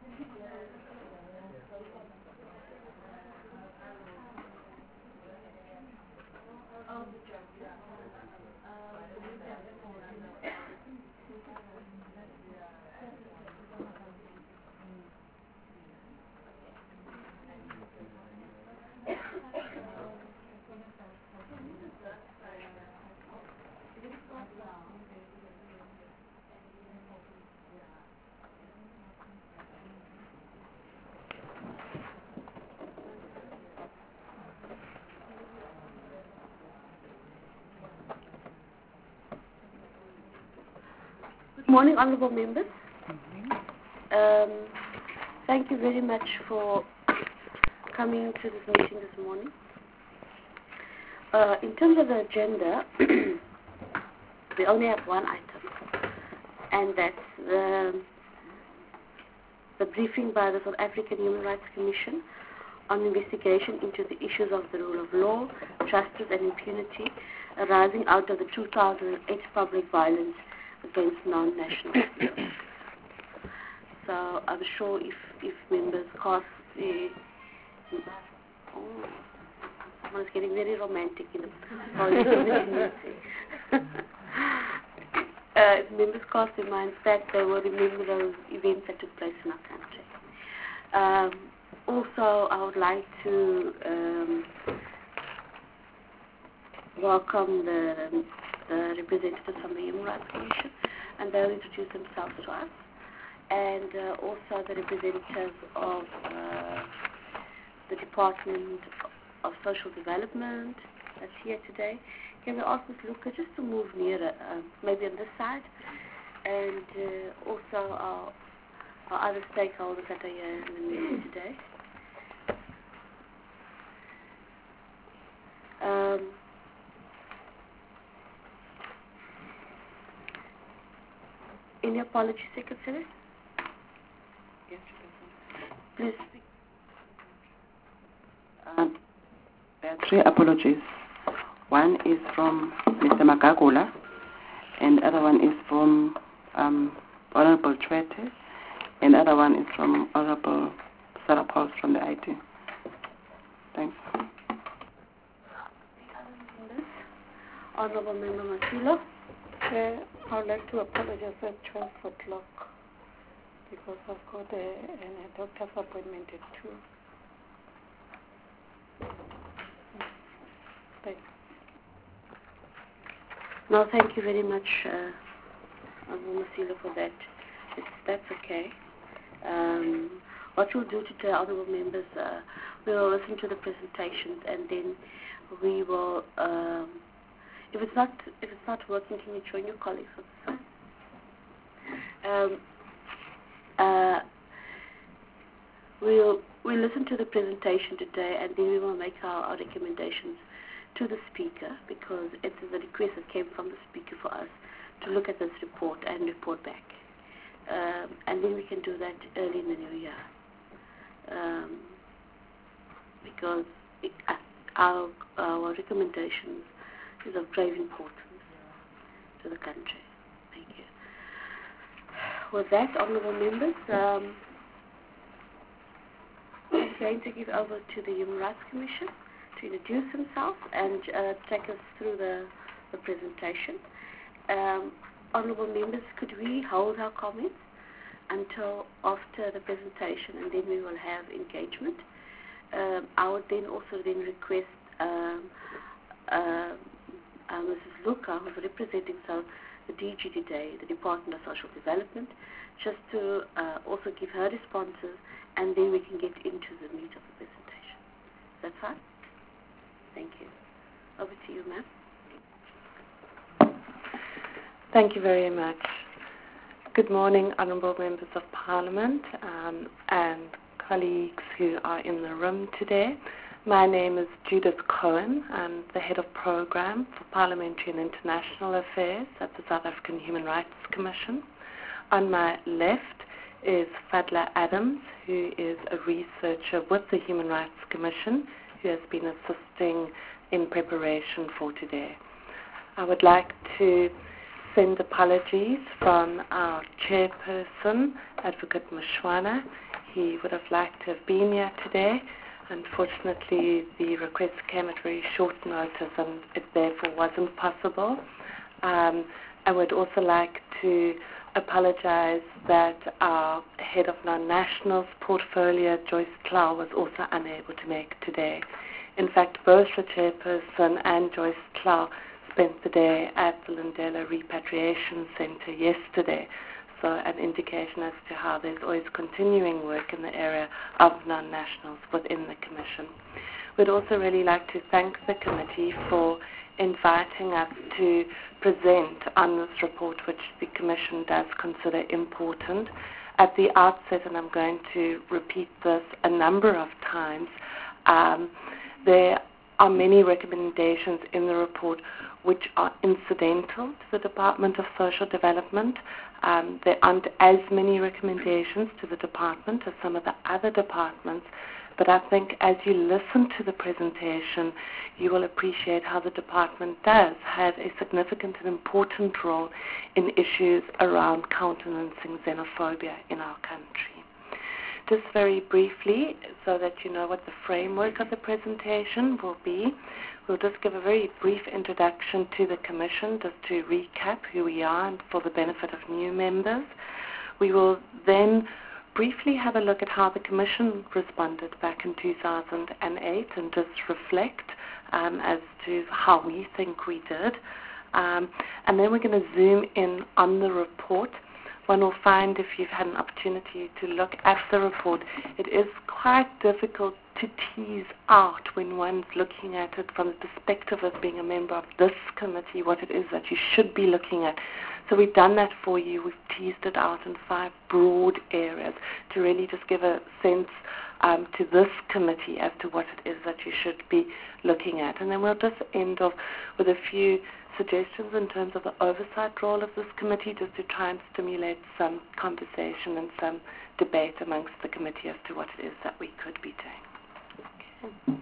Good morning, honourable members. Thank you very much for coming to this meeting this morning. In terms of the agenda, we only have one item, and that's the briefing by the South African Human Rights Commission on investigation into the issues of the rule of law, justice and impunity arising out of the 2008 public violence against non-national citizens. So I'm sure if members cast someone's getting very romantic in the if members cast their minds back, they will remember those events that took place in our country. Also, I would like to welcome the representatives from the Human Rights Commission, and they'll introduce themselves to us, and also the representatives of the Department of Social Development that's here today. Can we ask Ms. Luca just to move nearer, maybe on this side, and also our other stakeholders that are here in the meeting today. Any apology, Secretary? Yes, please speak. There are three apologies. One is from Mr. Magagula, and the other one is from Honorable Chwete, and the other one is from Honorable Sarah Pauls from the IT. Thanks. Honorable Member Masilo. I would like to apologize at 12 o'clock because I've got a doctor's appointment at 2. Thanks. No, thank you very much, Honorable Masilo, for that. That's okay. What we'll do today, honorable members, we'll listen to the presentations, and then we will. If it's not working, can you join your colleagues on the side? We'll listen to the presentation today, and then we will make our recommendations to the speaker, because it is a request that came from the speaker for us to look at this report and report back. And then we can do that early in the new year, because our recommendations is of grave importance to the country. Thank you. With that, honourable members, I'm going to give over to the Human Rights Commission to introduce himself and take us through the presentation. Honourable members, could we hold our comments until after the presentation, and then we will have engagement. I would then also request Mrs. Luca, who's representing the DG today, the Department of Social Development, just to also give her responses, and then we can get into the meat of the presentation. Is that fine? Thank you. Over to you, ma'am. Thank you very much. Good morning, honourable members of Parliament and colleagues who are in the room today. My name is Judith Cohen. I'm the Head of Programme for Parliamentary and International Affairs at the South African Human Rights Commission. On my left is Fadla Adams, who is a researcher with the Human Rights Commission, who has been assisting in preparation for today. I would like to send apologies from our chairperson, Advocate Mshwana. He would have liked to have been here today. Unfortunately, the request came at very short notice and it therefore wasn't possible. I would also like to apologize that our head of non-nationals portfolio, Joyce Clow, was also unable to make today. In fact, both the chairperson and Joyce Clow spent the day at the Lindela Repatriation Center yesterday, so an indication as to how there's always continuing work in the area of non-nationals within the Commission. We'd also really like to thank the committee for inviting us to present on this report, which the Commission does consider important. At the outset, and I'm going to repeat this a number of times, there are many recommendations in the report which are incidental to the Department of Social Development. There aren't as many recommendations to the department as some of the other departments, but I think as you listen to the presentation, you will appreciate how the department does have a significant and important role in issues around countenancing xenophobia in our country. Just very briefly, so that you know what the framework of the presentation will be, we'll just give a very brief introduction to the Commission, just to recap who we are and for the benefit of new members. We will then briefly have a look at how the Commission responded back in 2008 and just reflect as to how we think we did. And then we're going to zoom in on the report. One will find, if you've had an opportunity to look at the report, it is quite difficult to tease out when one's looking at it from the perspective of being a member of this committee, what it is that you should be looking at. So we've done that for you. We've teased it out in 5 broad areas to really just give a sense to this committee as to what it is that you should be looking at. And then we'll just end off with a few suggestions in terms of the oversight role of this committee, just to try and stimulate some conversation and some debate amongst the committee as to what it is that we could be doing. Okay.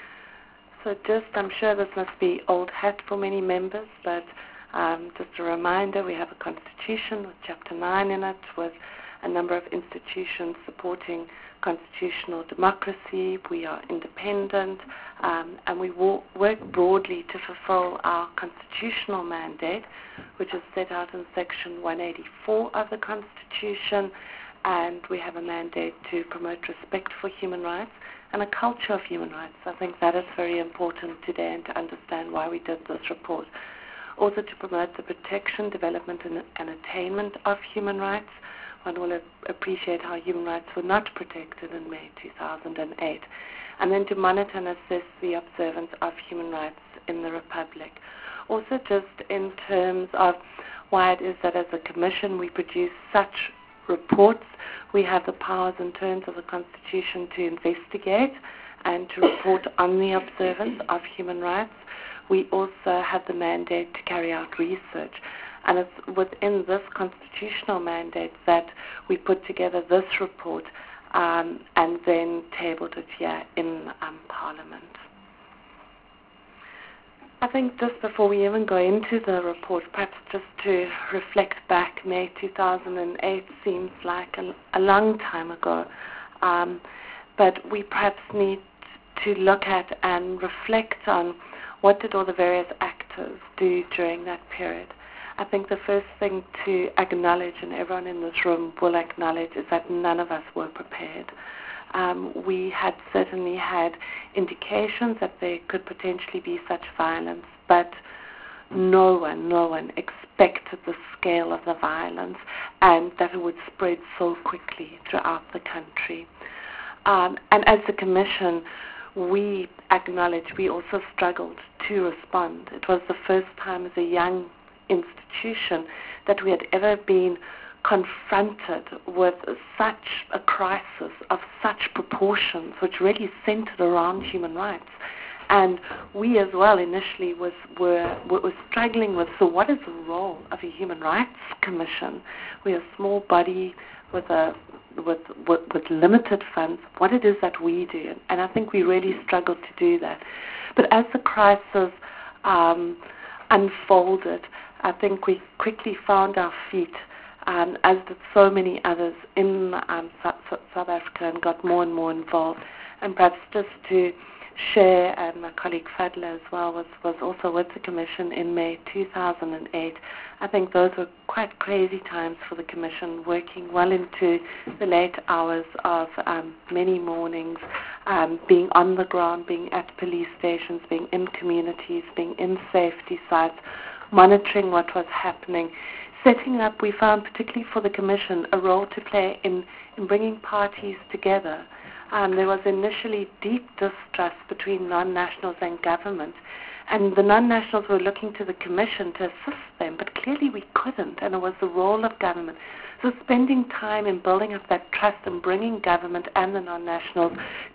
So just, I'm sure this must be old hat for many members, but just a reminder, we have a constitution with Chapter 9 in it, with a number of institutions supporting constitutional democracy. We are independent, and we work broadly to fulfill our constitutional mandate, which is set out in Section 184 of the Constitution, and we have a mandate to promote respect for human rights and a culture of human rights. I think that is very important today, and to understand why we did this report. Also to promote the protection, development, and attainment of human rights. One will appreciate how human rights were not protected in May 2008. And then to monitor and assess the observance of human rights in the Republic. Also just in terms of why it is that as a Commission we produce such reports. We have the powers in terms of the Constitution to investigate and to report on the observance of human rights. We also have the mandate to carry out research. And it's within this constitutional mandate that we put together this report and then tabled it here in Parliament. I think just before we even go into the report, perhaps just to reflect back, May 2008 seems like a long time ago, but we perhaps need to look at and reflect on what did all the various actors do during that period. I think the first thing to acknowledge, and everyone in this room will acknowledge, is that none of us were prepared. We had certainly had indications that there could potentially be such violence, but no one expected the scale of the violence and that it would spread so quickly throughout the country. And as a Commission, we acknowledge we also struggled to respond. It was the first time as a young institution that we had ever been confronted with such a crisis of such proportions, which really centered around human rights. And we as well initially were struggling with, so what is the role of a Human Rights Commission? We're a small body with limited funds, what it is that we do. And I think we really struggled to do that. But as the crisis unfolded, I think we quickly found our feet, as did so many others in South Africa, and got more and more involved. And perhaps just to share, and my colleague Fadla as well was also with the Commission in May 2008. I think those were quite crazy times for the Commission, working well into the late hours of many mornings, being on the ground, being at police stations, being in communities, being in safety sites, monitoring what was happening, setting up, we found particularly for the Commission, a role to play in bringing parties together. There was initially deep distrust between non-nationals and government, and the non-nationals were looking to the Commission to assist them, but clearly we couldn't, and it was the role of government. So spending time in building up that trust and bringing government and the non-nationals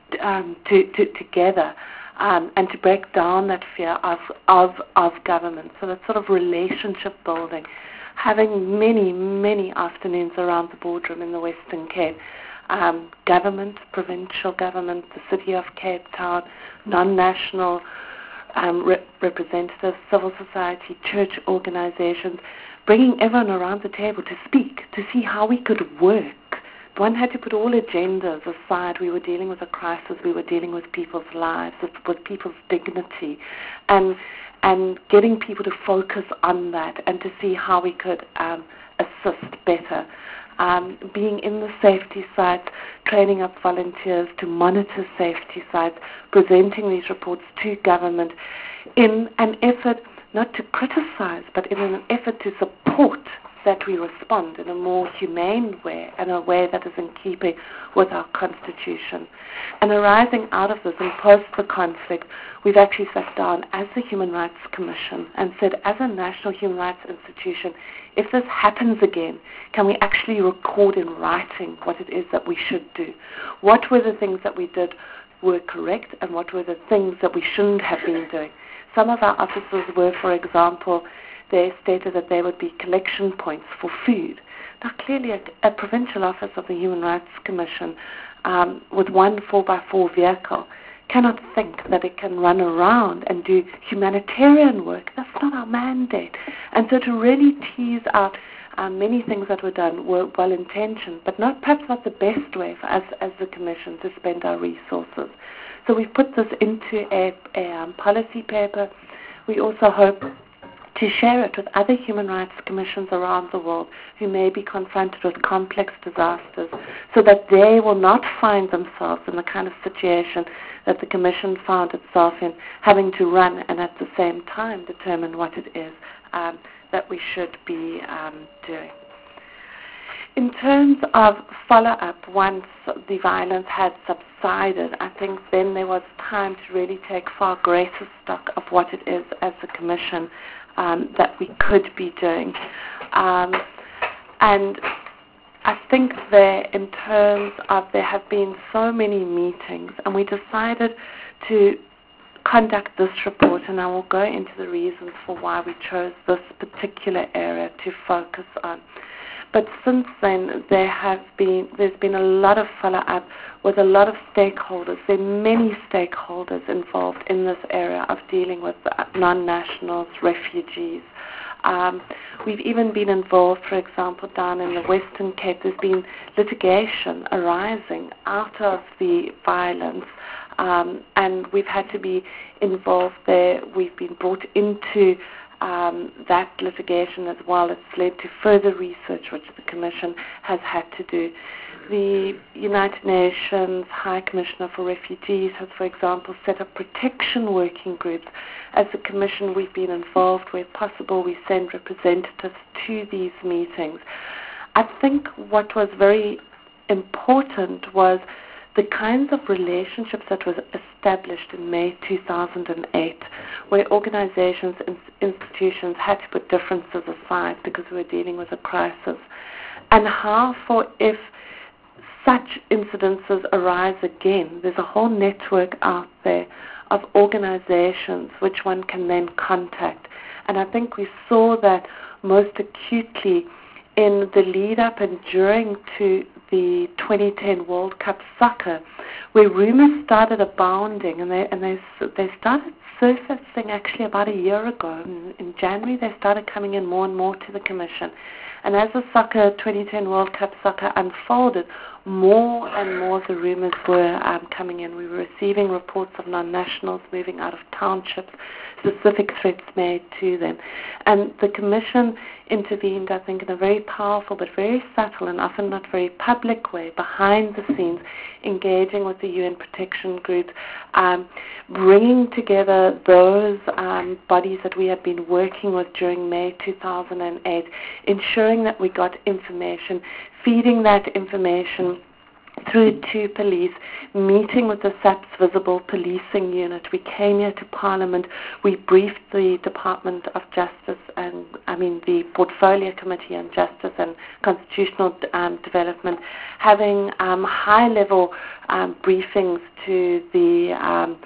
together, and to break down that fear of government. So that sort of relationship building, having many, many afternoons around the boardroom in the Western Cape. Government, provincial government, the City of Cape Town, non-national representatives, civil society, church organizations, bringing everyone around the table to speak, to see how we could work. One had to put all agendas aside. We were dealing with a crisis. We were dealing with people's lives, with people's dignity, and getting people to focus on that and to see how we could assist better. Being in the safety sites, training up volunteers to monitor safety sites, presenting these reports to government in an effort not to criticize, but in an effort to support that we respond in a more humane way, and a way that is in keeping with our Constitution. And arising out of this and post the conflict, we've actually sat down as the Human Rights Commission and said, as a national human rights institution, if this happens again, can we actually record in writing what it is that we should do? What were the things that we did were correct, and what were the things that we shouldn't have been doing? Some of our officers were, for example, they stated that there would be collection points for food. Now, clearly, a provincial office of the Human Rights Commission with one 4x4 vehicle cannot think that it can run around and do humanitarian work. That's not our mandate. And so to really tease out many things that were done were well-intentioned, but perhaps not the best way for us as the Commission to spend our resources. So we've put this into a policy paper. We also hope to share it with other human rights commissions around the world who may be confronted with complex disasters, so that they will not find themselves in the kind of situation that the Commission found itself in, having to run and at the same time determine what it is that we should be doing. In terms of follow-up, once the violence had subsided, I think then there was time to really take far greater stock of what it is as a Commission that we could be doing. And I think in terms of there have been so many meetings, and we decided to conduct this report, and I will go into the reasons for why we chose this particular area to focus on. But since then, there's been a lot of follow-up with a lot of stakeholders. There are many stakeholders involved in this area of dealing with non-nationals, refugees. We've even been involved, for example, down in the Western Cape. There's been litigation arising out of the violence, and we've had to be involved there. We've been brought into that litigation as well. It's led to further research which the Commission has had to do. The United Nations High Commissioner for Refugees has, for example, set up protection working groups. As a Commission, we've been involved where possible. We send representatives to these meetings. I think what was very important was the kinds of relationships that was established in May 2008, where organizations and institutions had to put differences aside because we were dealing with a crisis, and how, if such incidences arise again, there's a whole network out there of organizations which one can then contact. And I think we saw that most acutely in the lead-up and during to the 2010 World Cup soccer, where rumors started abounding, and they started surfacing actually about a year ago. In January, they started coming in more and more to the Commission. And as the 2010 World Cup soccer unfolded, more and more of the rumours were coming in. We were receiving reports of non-nationals moving out of townships, specific threats made to them. And the Commission intervened, I think, in a very powerful but very subtle and often not very public way, behind the scenes, engaging with the UN protection groups, bringing together those bodies that we had been working with during May 2008, ensuring that we got information, feeding that information through to police, meeting with the SAPS Visible Policing Unit. We came here to Parliament, we briefed the Department of Justice the Portfolio Committee on Justice and Constitutional Development, having high-level briefings to the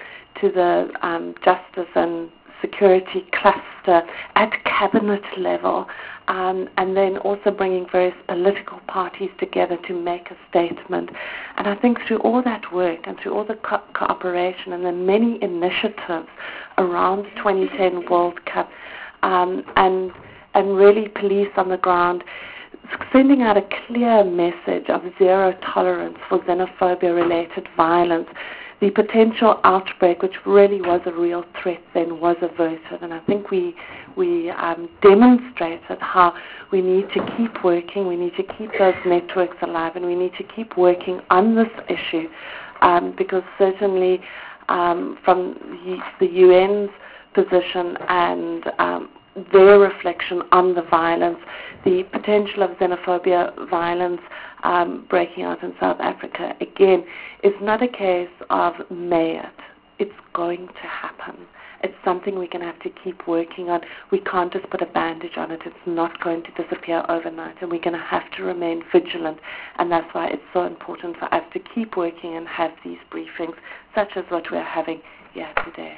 Justice and Security Cluster at cabinet level, and then also bringing various political parties together to make a statement. And I think through all that work and through all the cooperation and the many initiatives around the 2010 World Cup, and really police on the ground, sending out a clear message of zero tolerance for xenophobia-related violence, the potential outbreak, which really was a real threat then, was averted. And I think we demonstrated how we need to keep working, we need to keep those networks alive, and we need to keep working on this issue, because certainly from the UN's position and their reflection on the violence, the potential of xenophobia violence breaking out in South Africa, again, is not a case of may it. It's going to happen. It's something we're going to have to keep working on. We can't just put a bandage on it. It's not going to disappear overnight, and we're going to have to remain vigilant. And that's why it's so important for us to keep working and have these briefings, such as what we're having here today.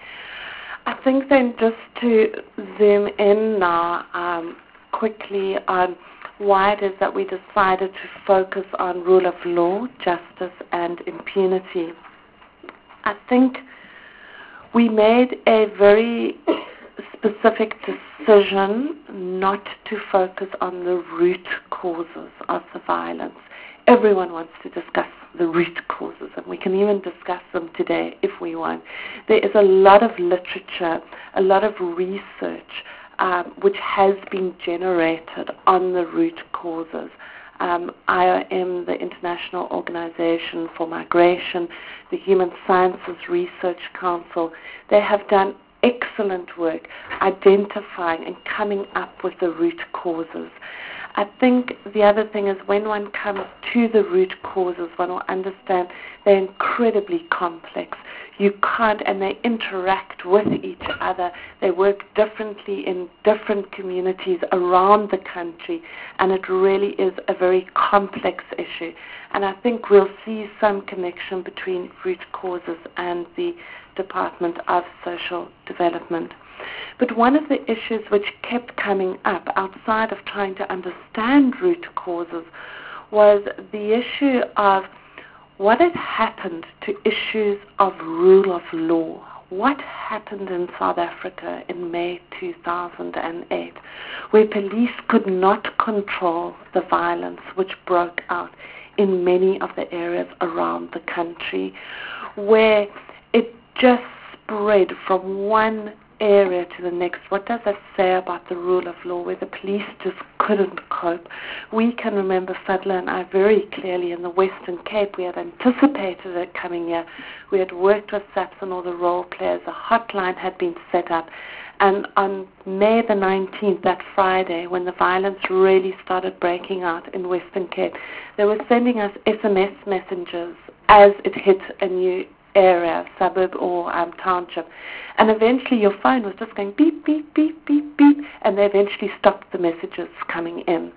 I think then just to zoom in now quickly on why it is that we decided to focus on rule of law, justice, and impunity. I think we made a very specific decision not to focus on the root causes of the violence. Everyone wants to discuss the root causes, and we can even discuss them today if we want. There is a lot of literature, a lot of research which has been generated on the root causes. IOM, the International Organization for Migration, the Human Sciences Research Council, they have done excellent work identifying and coming up with the root causes. I think the other thing is when one comes to the root causes, one will understand they're incredibly complex. You can't, and they interact with each other. They work differently in different communities around the country, and it really is a very complex issue. And I think we'll see some connection between root causes and the Department of Social Development. But one of the issues which kept coming up outside of trying to understand root causes was the issue of what had happened to issues of rule of law. What happened in South Africa in May 2008, where police could not control the violence which broke out in many of the areas around the country, where it just spread from one area to the next. What does that say about the rule of law, where the police just couldn't cope? We can remember Fadla and I very clearly in the Western Cape. We had anticipated it coming here. We had worked with SAPS and all the role players. A hotline had been set up. And on May the 19th, that Friday, when the violence really started breaking out in Western Cape, they were sending us SMS messages as it hit a new area, suburb or township. And eventually your phone was just going beep, beep, beep, beep, beep, and they eventually stopped the messages coming in.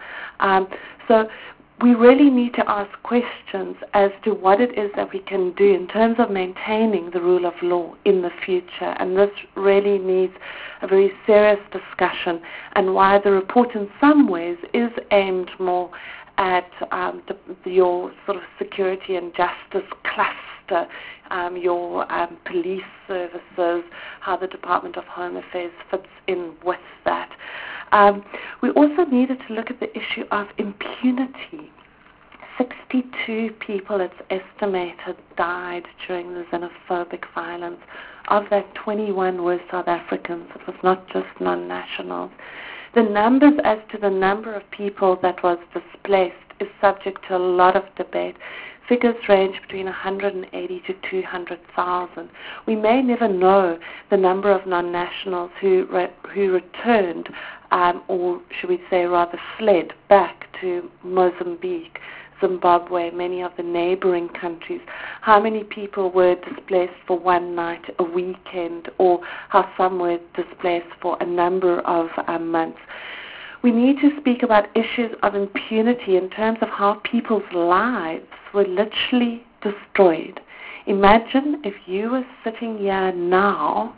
So we really need to ask questions as to what it is that we can do in terms of maintaining the rule of law in the future. And this really needs a very serious discussion, and why the report in some ways is aimed more at your sort of security and justice cluster, your police services, how the Department of Home Affairs fits in with that. We also needed to look at the issue of impunity. 62 people, it's estimated, died during the xenophobic violence. Of that, 21 were South Africans. It was not just non-nationals. The numbers as to the number of people that was displaced is subject to a lot of debate. Figures range between 180 to 200,000. We may never know the number of non-nationals who returned, or should we say rather fled back to Mozambique, Zimbabwe, many of the neighboring countries, how many people were displaced for one night, a weekend, or how some were displaced for a number of months. We need to speak about issues of impunity in terms of how people's lives were literally destroyed. Imagine if you were sitting here now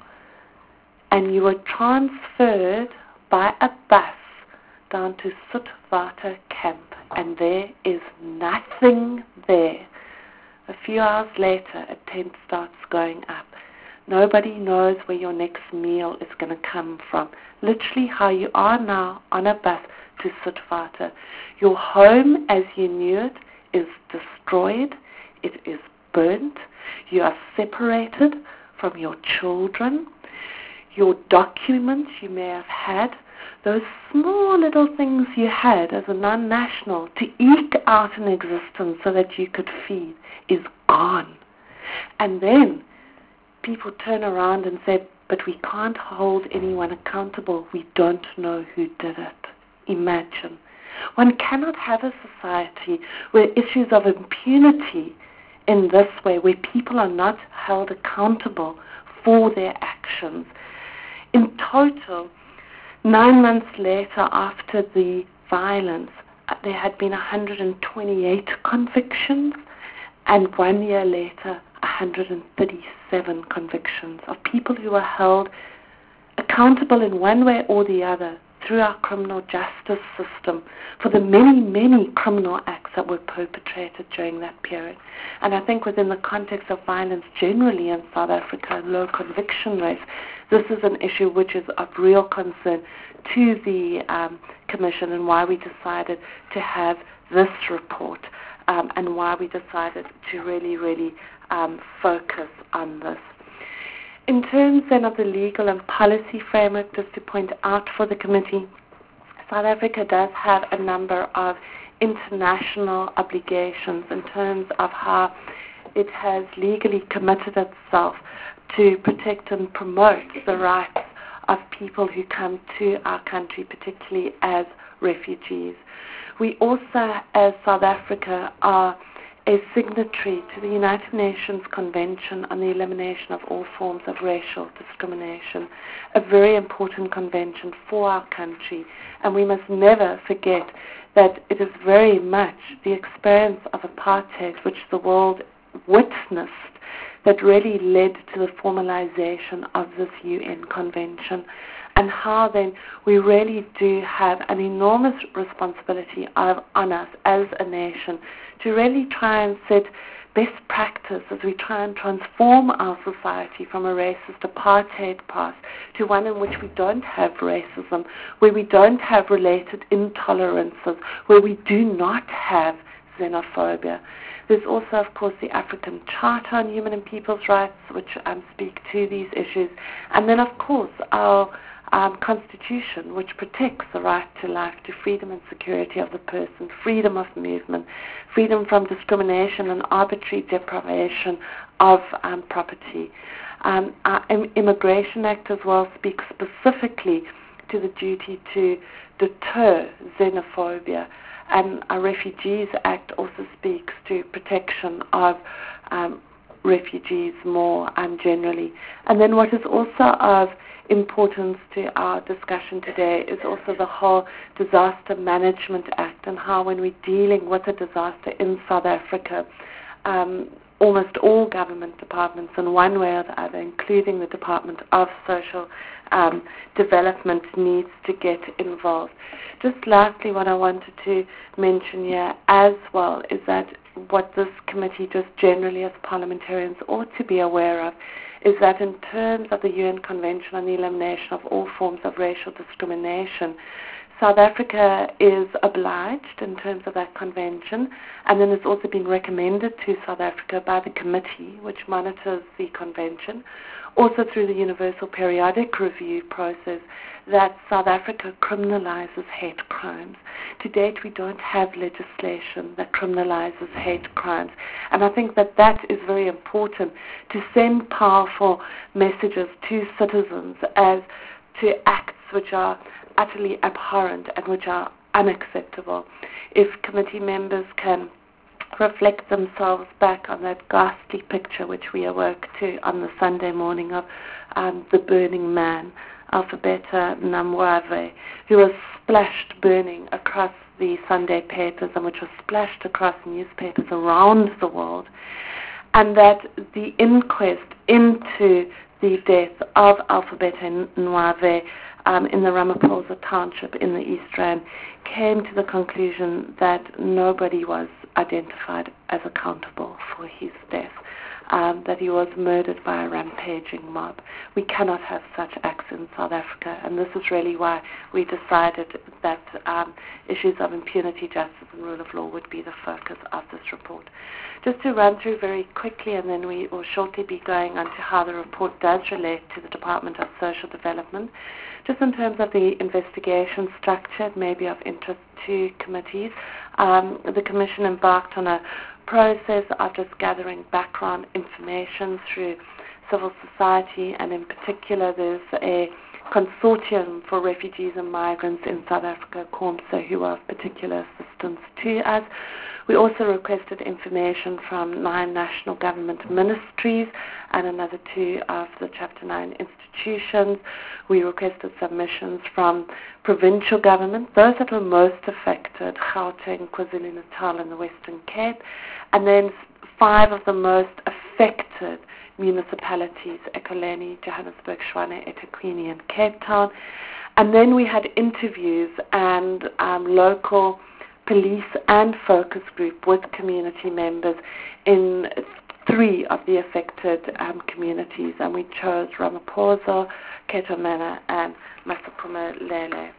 and you were transferred by a bus down to Sutwater camp, and there is nothing there. A few hours later, a tent starts going up. Nobody knows where your next meal is going to come from. Literally how you are now on a bus to Sutwater. Your home as you knew it is destroyed. It is burnt. You are separated from your children. Your documents you may have had, those small little things you had as a non-national to eke out an existence so that you could feed is gone. And then people turn around and say, but we can't hold anyone accountable. We don't know who did it. Imagine. One cannot have a society where issues of impunity in this way, where people are not held accountable for their actions. In total, 9 months later after the violence, there had been 128 convictions, and 1 year later, 137 convictions of people who were held accountable in one way or the other through our criminal justice system for the many, many criminal acts that were perpetrated during that period. And I think within the context of violence generally in South Africa, low conviction rates, this is an issue which is of real concern to the Commission, and why we decided to have this report, and why we decided to really focus on this. In terms then of the legal and policy framework, just to point out for the committee, South Africa does have a number of international obligations in terms of how it has legally committed itself to protect and promote the rights of people who come to our country, particularly as refugees. We also, as South Africa, are a signatory to the United Nations Convention on the Elimination of All Forms of Racial Discrimination, a very important convention for our country, and we must never forget that it is very much the experience of apartheid which the world witnessed that really led to the formalization of this UN convention, and how then we really do have an enormous responsibility on us as a nation to really try and set best practice as we try and transform our society from a racist apartheid past to one in which we don't have racism, where we don't have related intolerances, where we do not have xenophobia. There's also, of course, the African Charter on Human and People's Rights, which speak to these issues. And then, of course, our Constitution, which protects the right to life, to freedom and security of the person, freedom of movement, freedom from discrimination and arbitrary deprivation of property. Our Immigration Act as well speaks specifically to the duty to deter xenophobia. And our Refugees Act also speaks to protection of refugees more generally. And then what is also of importance to our discussion today is also the whole Disaster Management Act, and how when we're dealing with a disaster in South Africa, almost all government departments in one way or the other, including the Department of Social Development, needs to get involved. Just lastly, what I wanted to mention here as well is that what this committee just generally as parliamentarians ought to be aware of is that in terms of the UN Convention on the Elimination of All Forms of Racial Discrimination, South Africa is obliged in terms of that convention, and then it's also been recommended to South Africa by the committee which monitors the convention, also through the Universal Periodic Review process, that South Africa criminalizes hate crimes. To date, we don't have legislation that criminalizes hate crimes, and I think that that is very important to send powerful messages to citizens as to acts which are utterly abhorrent and which are unacceptable. If committee members can reflect themselves back on that ghastly picture which we awoke to on the Sunday morning of the burning man, Alphabeta Namwave, who was splashed burning across the Sunday papers and which was splashed across newspapers around the world, and that the inquest into the death of Alphabeta Namwave in the Ramaphosa township in the East Rand came to the conclusion that nobody was identified as accountable for his death, that he was murdered by a rampaging mob. We cannot have such acts in South Africa, and this is really why we decided that issues of impunity, justice and rule of law would be the focus of this report. Just to run through very quickly, and then we will shortly be going on to how the report does relate to the Department of Social Development. Just in terms of the investigation structure, it may be of interest to committees. The Commission embarked on a process of just gathering background information through civil society, and in particular there's a consortium for refugees and migrants in South Africa, COMSA, who are of particular assistance to us. We also requested information from 9 national government ministries and another 2 of the Chapter 9 institutions. We requested submissions from provincial government, those that were most affected, Gauteng, KwaZulu-Natal and the Western Cape, and then 5 of the most affected municipalities, Ekurhuleni, Johannesburg, Tshwane, eThekwini and Cape Town. And then we had interviews and local police and focus group with community members in 3 of the affected communities, and we chose Ramaphosa, Ketomana and Masiphumelele.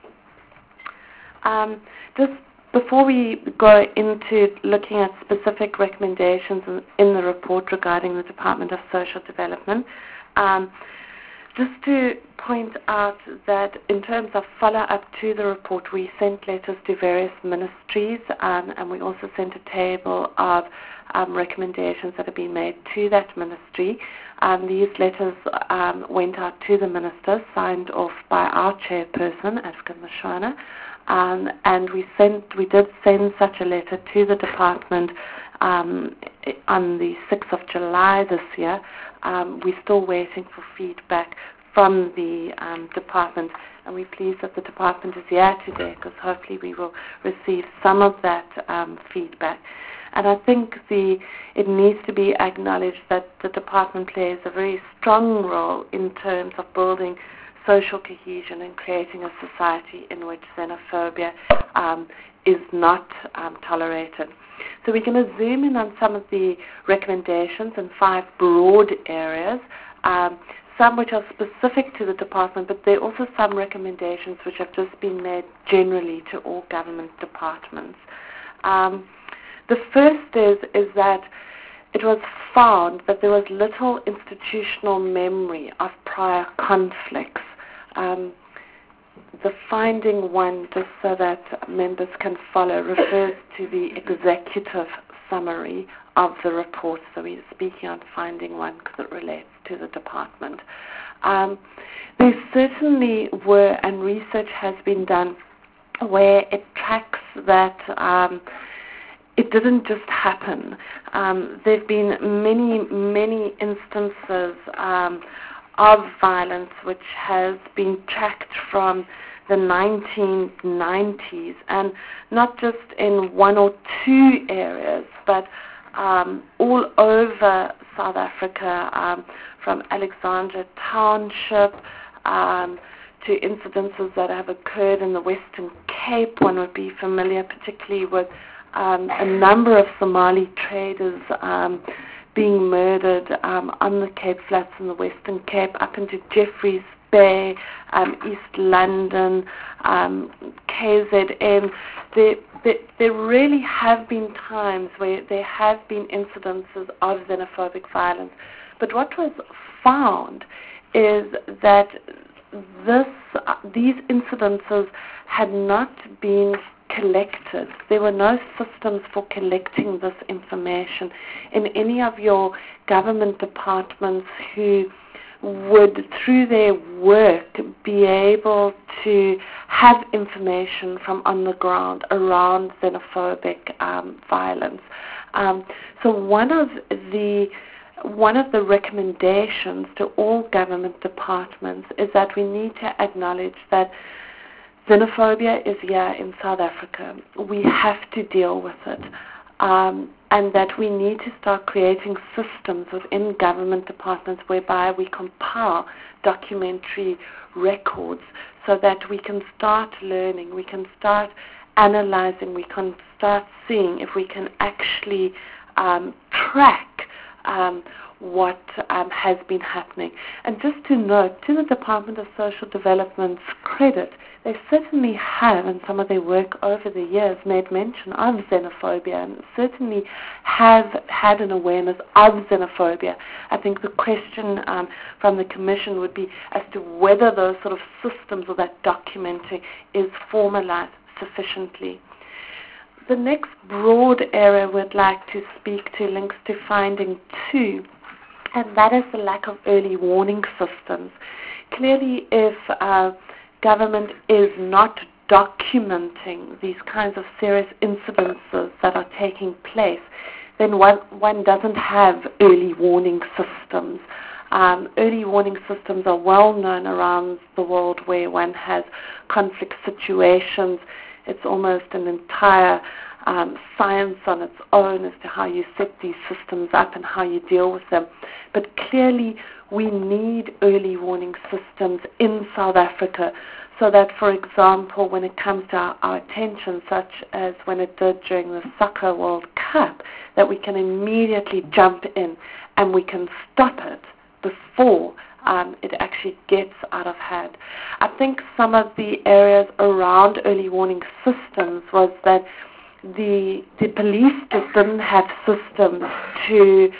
Just before we go into looking at specific recommendations in the report regarding the Department of Social Development, just to point out that in terms of follow-up to the report, we sent letters to various ministries, and we also sent a table of recommendations that have been made to that ministry. These letters went out to the ministers, signed off by our chairperson, Africa Mashwana, and we did send such a letter to the department on the 6th of July this year. We're still waiting for feedback from the department, and we're pleased that the department is here today because hopefully we will receive some of that feedback. And I think it needs to be acknowledged that the department plays a very strong role in terms of building social cohesion and creating a society in which xenophobia is not tolerated. So we're going to zoom in on some of the recommendations in 5 broad areas, some which are specific to the department, but there are also some recommendations which have just been made generally to all government departments. The first is that it was found that there was little institutional memory of prior conflicts. The finding 1, just so that members can follow, refers to the executive summary of the report. So we're speaking on finding 1 because it relates to the department. There certainly were, and research has been done, where it tracks that it didn't just happen. There have been many instances of violence which has been tracked from the 1990s, and not just in 1 or 2 areas, but all over South Africa, from Alexandra Township to incidences that have occurred in the Western Cape. One would be familiar particularly with a number of Somali traders being murdered on the Cape Flats in the Western Cape, up into Jeffreys Bay, East London, KZN. There really have been times where there have been incidences of xenophobic violence. But what was found is that these incidences had not been collected. There were no systems for collecting this information in any of your government departments who would, through their work, be able to have information from on the ground around xenophobic violence. So one of the recommendations to all government departments is that we need to acknowledge that xenophobia is here in South Africa. We have to deal with it. And that we need to start creating systems within government departments whereby we compile documentary records so that we can start learning, we can start analyzing, we can start seeing if we can actually track what has been happening. And just to note, to the Department of Social Development's credit, they certainly have, in some of their work over the years, made mention of xenophobia and certainly have had an awareness of xenophobia. I think the question from the Commission would be as to whether those sort of systems or that documenting is formalized sufficiently. The next broad area we'd like to speak to links to finding 2, and that is the lack of early warning systems. Clearly, if government is not documenting these kinds of serious incidences that are taking place, then one doesn't have early warning systems. Early warning systems are well known around the world where one has conflict situations. It's almost an entire science on its own as to how you set these systems up and how you deal with them. But clearly we need early warning systems in South Africa so that, for example, when it comes to our attention, such as when it did during the Soccer World Cup, that we can immediately jump in and we can stop it before it actually gets out of hand. I think some of the areas around early warning systems was that the police just didn't have systems to,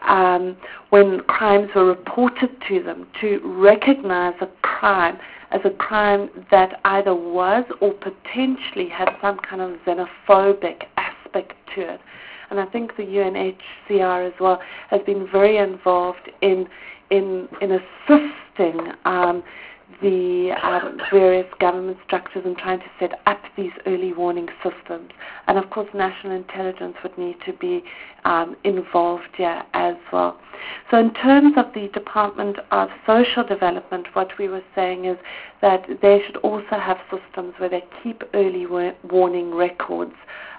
when crimes were reported to them, to recognize a crime as a crime that either was or potentially had some kind of xenophobic aspect to it. And I think the UNHCR as well has been very involved in assisting the various government structures in trying to set up these early warning systems. And of course national intelligence would need to be involved here as well. So in terms of the Department of Social Development, what we were saying is that they should also have systems where they keep early warning records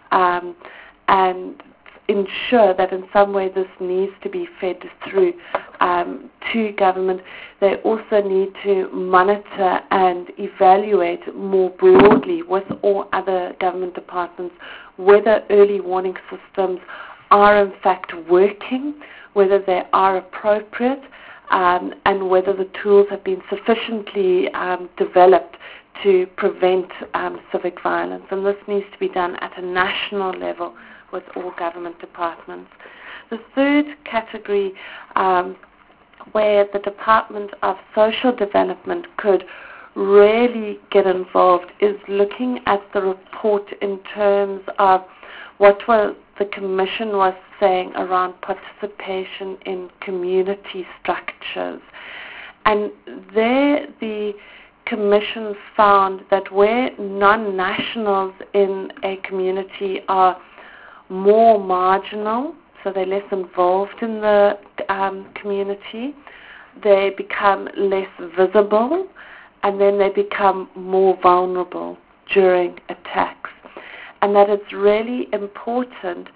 and ensure that in some way this needs to be fed through to government. They also need to monitor and evaluate more broadly with all other government departments whether early warning systems are in fact working, whether they are appropriate, and whether the tools have been sufficiently developed to prevent civic violence. And this needs to be done at a national level with all government departments. The third category where the Department of Social Development could really get involved is looking at the report in terms of what the Commission was saying around participation in community structures. And there the Commission found that where non-nationals in a community are more marginal, so they're less involved in the community, they become less visible, and then they become more vulnerable during attacks. And that it's really important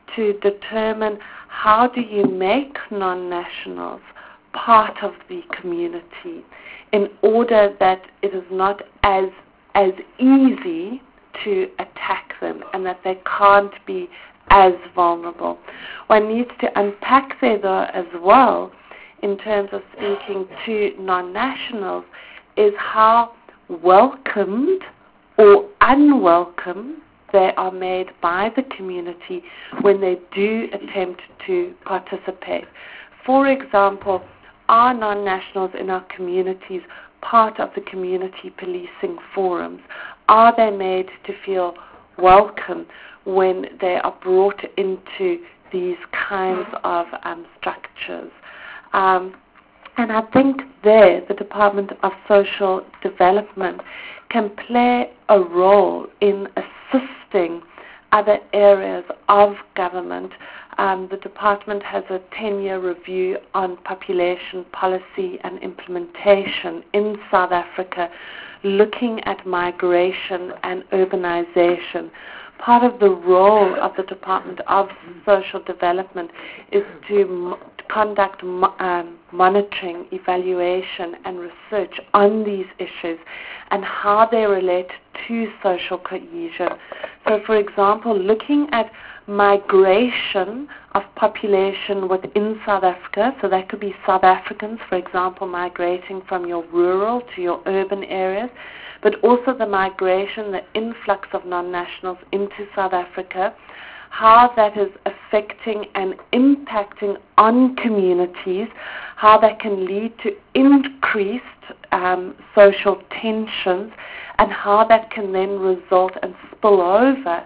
to determine how do you make non-nationals part of the community in order that it is not as easy to attack them and that they can't be as vulnerable. One needs to unpack there though as well in terms of speaking to non-nationals is how welcomed or unwelcome they are made by the community when they do attempt to participate. For example, are non-nationals in our communities part of the community policing forums? Are they made to feel welcome when they are brought into these kinds of structures? And I think there the Department of Social Development can play a role in assisting other areas of government. The department has a 10-year review on population policy and implementation in South Africa, looking at migration and urbanization. Part of the role of the Department of Social Development is to conduct monitoring, evaluation, and research on these issues and how they relate to social cohesion. So, for example, looking at migration of population within South Africa, so that could be South Africans, for example, migrating from your rural to your urban areas, but also the migration, the influx of non-nationals into South Africa, how that is affecting and impacting on communities, how that can lead to increased social tensions, and how that can then result and spill over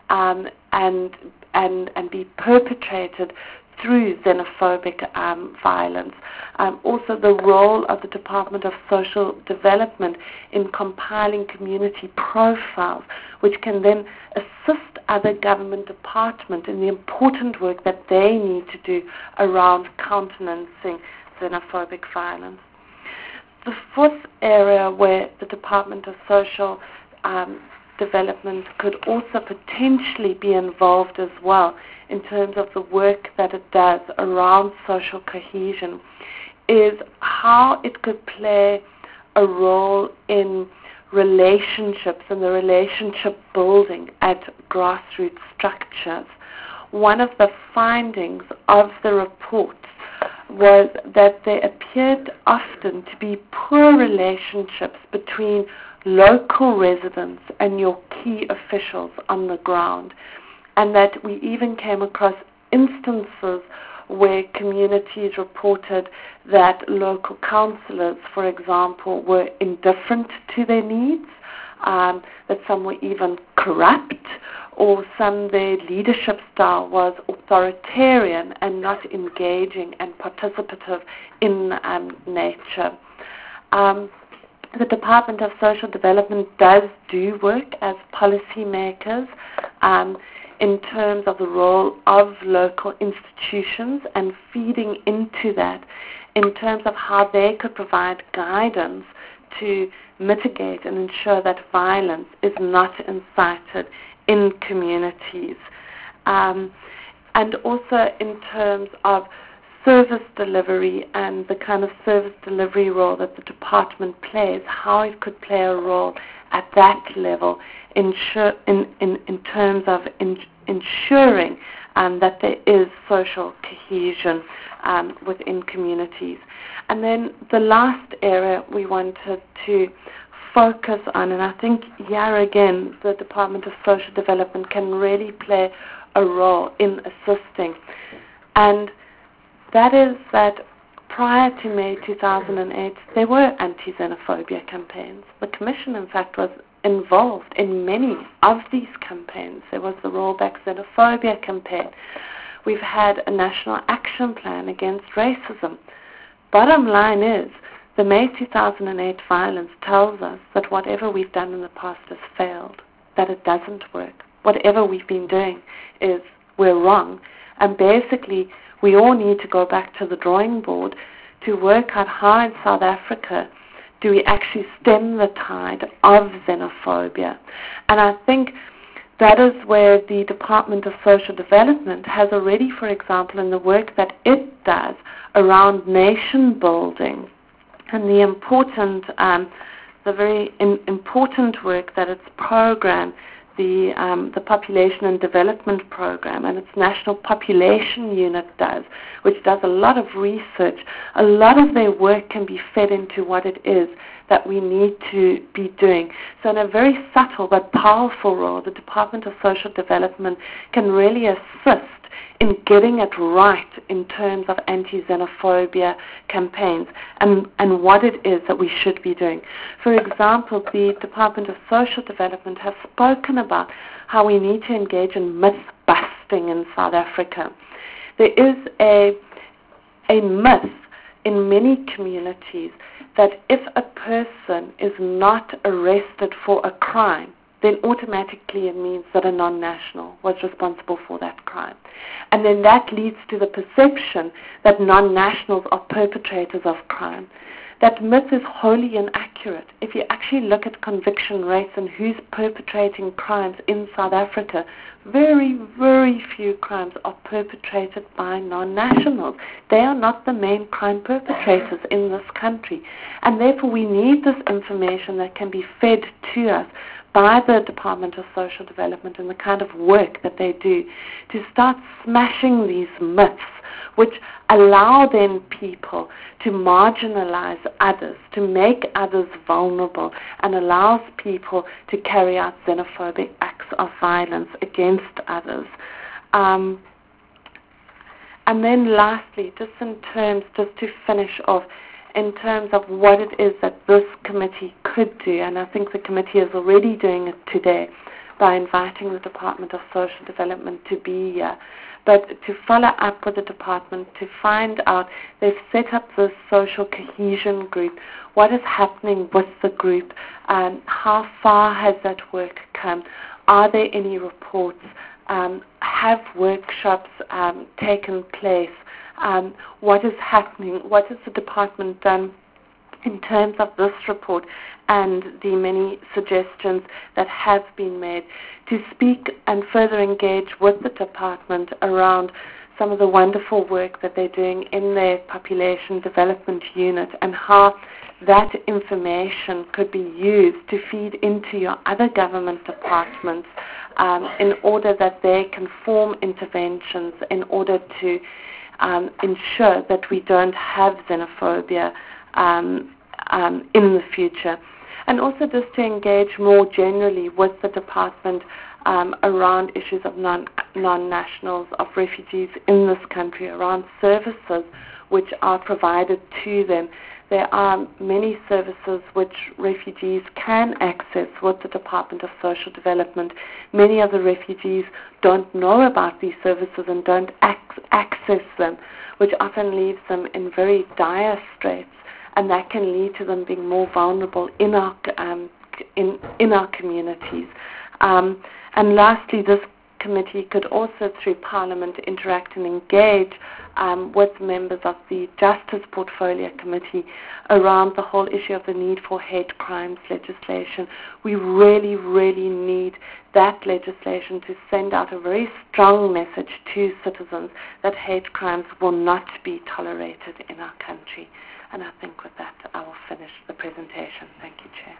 and be perpetrated through xenophobic violence. Also the role of the Department of Social Development in compiling community profiles, which can then assist other government departments in the important work that they need to do around countenancing xenophobic violence. The fourth area where the Department of Social Development could also potentially be involved as well in terms of the work that it does around social cohesion is how it could play a role in relationships and the relationship building at grassroots structures. One of the findings of the report was that there appeared often to be poor relationships between local residents and your key officials on the ground, and that we even came across instances where communities reported that local councillors, for example, were indifferent to their needs, that some were even corrupt, or their leadership style was authoritarian and not engaging and participative in nature. The Department of Social Development does do work as policymakers in terms of the role of local institutions and feeding into that in terms of how they could provide guidance to mitigate and ensure that violence is not incited in communities. And also in terms of service delivery and the kind of service delivery role that the department plays, how it could play a role at that level in terms of ensuring that there is social cohesion within communities. And then the last area we wanted to focus on, and I think here again the Department of Social Development can really play a role in assisting, and that is that prior to May 2008, there were anti-xenophobia campaigns. The Commission, in fact, was involved in many of these campaigns. There was the Rollback Xenophobia campaign. We've had a national action plan against racism. Bottom line is, the May 2008 violence tells us that whatever we've done in the past has failed, that it doesn't work. Whatever we've been doing is we're wrong, and basically we all need to go back to the drawing board to work out how in South Africa do we actually stem the tide of xenophobia. And I think that is where the Department of Social Development has already, for example, in the work that it does around nation building and the important, the very important work that its program, the Population and Development Program and its National Population Unit does, which does a lot of research. A lot of their work can be fed into what it is that we need to be doing. So in a very subtle but powerful role, the Department of Social Development can really assist in getting it right in terms of anti-xenophobia campaigns and what it is that we should be doing. For example, the Department of Social Development has spoken about how we need to engage in myth-busting in South Africa. There is a myth in many communities that if a person is not arrested for a crime, then automatically it means that a non-national was responsible for that crime. And then that leads to the perception that non-nationals are perpetrators of crime. That myth is wholly inaccurate. If you actually look at conviction rates and who's perpetrating crimes in South Africa, very, very few crimes are perpetrated by non-nationals. They are not the main crime perpetrators in this country. And therefore we need this information that can be fed to us by the Department of Social Development and the kind of work that they do to start smashing these myths which allow then people to marginalize others, to make others vulnerable, and allows people to carry out xenophobic acts of violence against others. And then lastly, just to finish off, in terms of what it is that this committee could do, and I think the committee is already doing it today by inviting the Department of Social Development to be here, but to follow up with the department to find out, they've set up this social cohesion group, what is happening with the group, how far has that work come, are there any reports, have workshops taken place, what is happening, what has the department done in terms of this report and the many suggestions that have been made, to speak and further engage with the department around some of the wonderful work that they're doing in their population development unit and how that information could be used to feed into your other government departments in order that they can form interventions in order to ensure that we don't have xenophobia in the future. And also just to engage more generally with the department around issues of non-nationals, of refugees in this country, around services which are provided to them. There are many services which refugees can access with the Department of Social Development. Many of the refugees don't know about these services and don't access them, which often leaves them in very dire straits, and that can lead to them being more vulnerable in our communities. And lastly, this committee could also, through Parliament, interact and engage with members of the Justice Portfolio Committee around the whole issue of the need for hate crimes legislation. We really, really need that legislation to send out a very strong message to citizens that hate crimes will not be tolerated in our country. And I think with that I will finish the presentation. Thank you, Chair.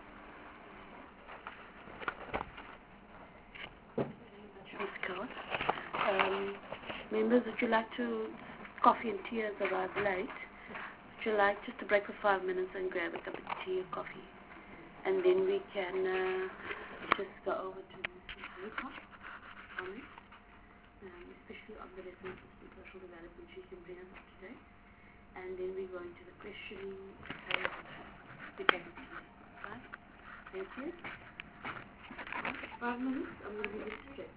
Members, would you like to, coffee and tea as arrived late, would you like just to break for 5 minutes and grab a cup of tea or coffee? And then we can just go over to the report on it, especially on the references to social development she can bring us up today. And then we go into the questioning phase. Right? Thank you. 5 minutes, I'm going to be a bit strict.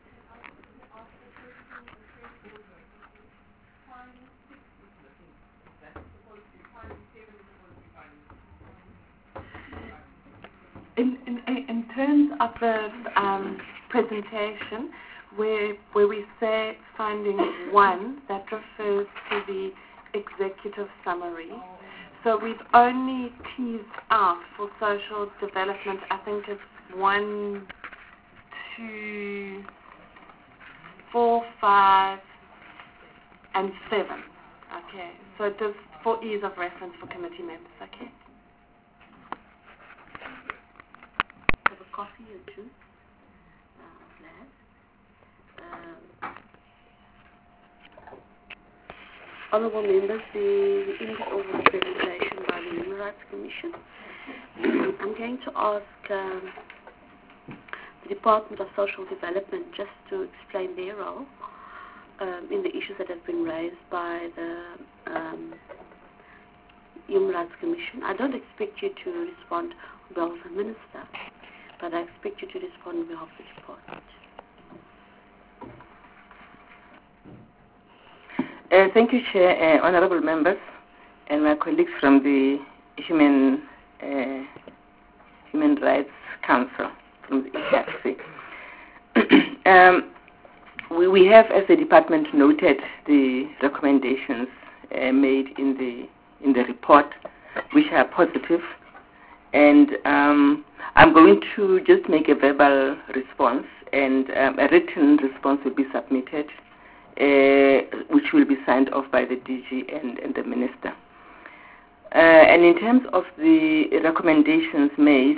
In terms of the presentation, where we say finding 1 that refers to the executive summary, so we've only teased out for social development, I think it's 1, to 4, 5, and 7. Okay, so just for ease of reference for committee members, okay? Have a coffee or juice. Honourable members, in the overall presentation by the Human Rights Commission, I'm going to ask the Department of Social Development just to explain their role in the issues that have been raised by the Human Rights Commission. I don't expect you to respond on behalf of the Minister, but I expect you to respond on behalf of the Department. Thank you, Chair, honourable members, and my colleagues from the Human Rights Council, from the HRC. We have, as the department, noted the recommendations made in the report, which are positive, and I'm going to just make a verbal response, and a written response will be submitted, which will be signed off by the DG and the Minister. And in terms of the recommendations made,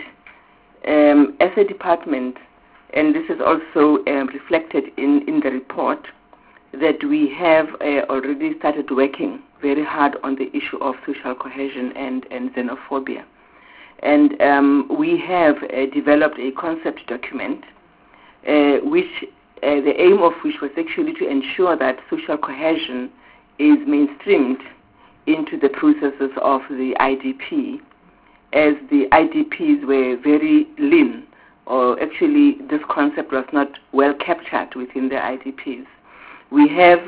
as a department, and this is also reflected in the report, that we have already started working very hard on the issue of social cohesion and xenophobia. And we have developed a concept document, which the aim of which was actually to ensure that social cohesion is mainstreamed into the processes of the IDP, as the IDPs were very lean, or actually this concept was not well captured within the IDPs. We have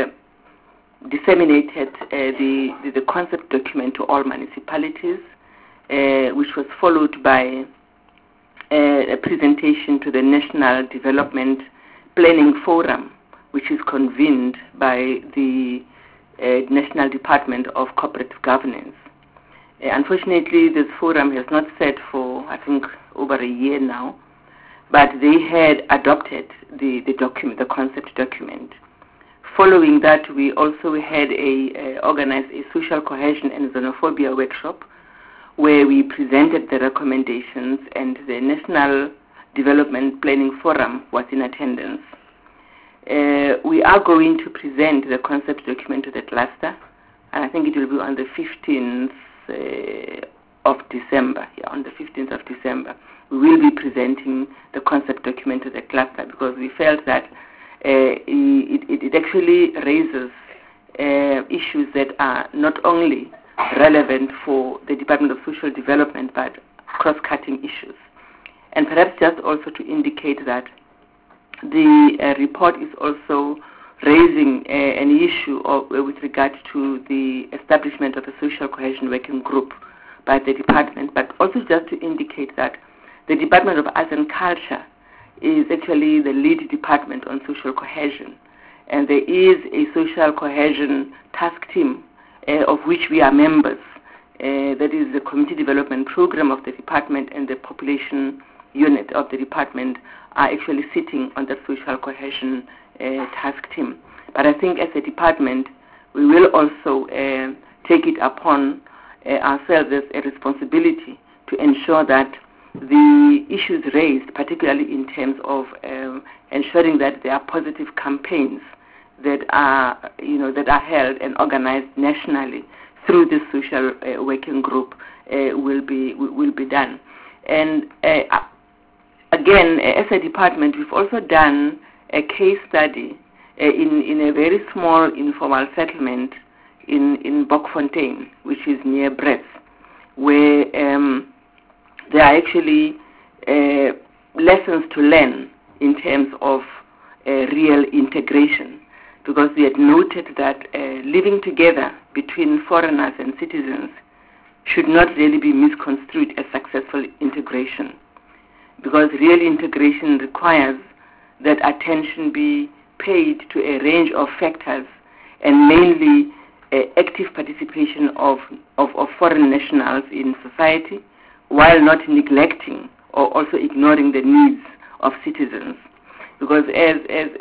disseminated the concept document to all municipalities, which was followed by a presentation to the National Development Planning Forum, which is convened by the National Department of Cooperative Governance. Unfortunately, this forum has not sat for, I think, over a year now, but they had adopted the document, the concept document. Following that, we also had organized a social cohesion and xenophobia workshop, where we presented the recommendations, and the National Development Planning Forum was in attendance. We are going to present the concept document to the cluster, and I think it will be on the 15th of December. Yeah, on the 15th of December, we will be presenting the concept document to the cluster, because we felt that it actually raises issues that are not only relevant for the Department of Social Development, but cross-cutting issues. And perhaps just also to indicate that the report is also raising an issue with regard to the establishment of a social cohesion working group by the department, but also just to indicate that the Department of Arts and Culture is actually the lead department on social cohesion, and there is a social cohesion task team of which we are members. That is the Community Development Program of the department, and the Population Unit of the department are actually sitting on the social cohesion task team. But I think as a department, we will also take it upon ourselves as a responsibility to ensure that the issues raised, particularly in terms of ensuring that there are positive campaigns that are held and organized nationally through this social working group, will be done. And again, as a department, we've also done a case study in a very small informal settlement in Bokfontein, which is near Brest, where there are actually lessons to learn in terms of real integration, because we had noted that living together between foreigners and citizens should not really be misconstrued as successful integration, because real integration requires that attention be paid to a range of factors, and mainly active participation of foreign nationals in society, while not neglecting or also ignoring the needs of citizens. Because as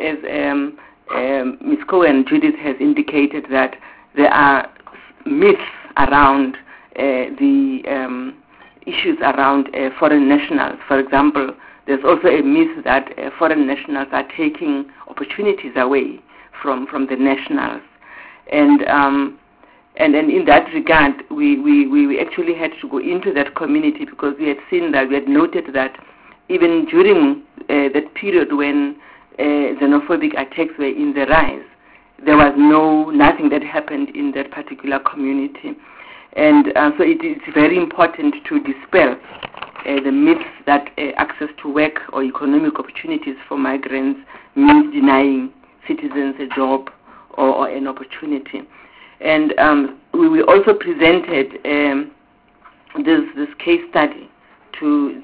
Ms. Cohen, Judith has indicated that there are myths around the issues around foreign nationals. For example, there's also a myth that foreign nationals are taking opportunities away from the nationals. And then in that regard, we actually had to go into that community because we had seen that, we had noted that even during that period when xenophobic attacks were in the rise, there was nothing that happened in that particular community. And so it is very important to dispel the myths that access to work or economic opportunities for migrants means denying citizens a job or an opportunity. And we also presented this case study to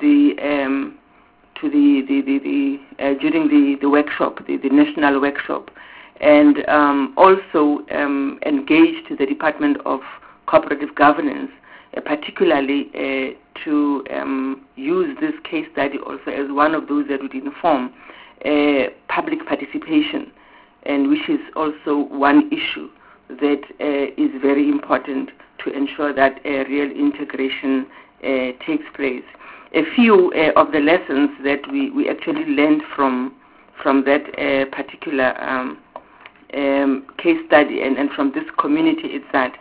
during the workshop, the national workshop, and also engaged the Department of Cooperative Governance, particularly to use this case study also as one of those that would inform public participation, and which is also one issue that is very important to ensure that real integration takes place. A few of the lessons that we actually learned from that particular case study and from this community is that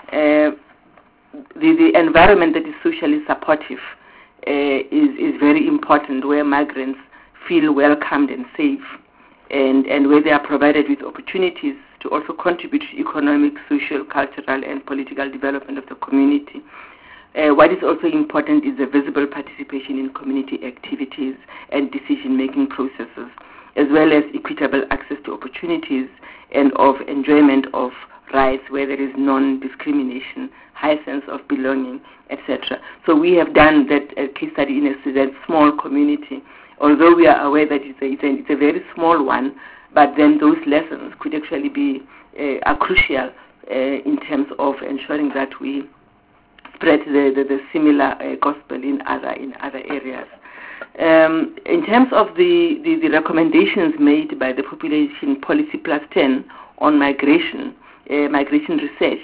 the environment that is socially supportive is very important, where migrants feel welcomed and safe, and where they are provided with opportunities to also contribute to economic, social, cultural, and political development of the community. What is also important is the visible participation in community activities and decision-making processes, as well as equitable access to opportunities and of enjoyment of rights where there is non-discrimination, high sense of belonging, etc. So we have done that case study in a small community, although we are aware that it's a very small one, but then those lessons could actually be are crucial in terms of ensuring that we spread the similar gospel in other areas. In terms of the recommendations made by the Population Policy Plus 10 on migration research,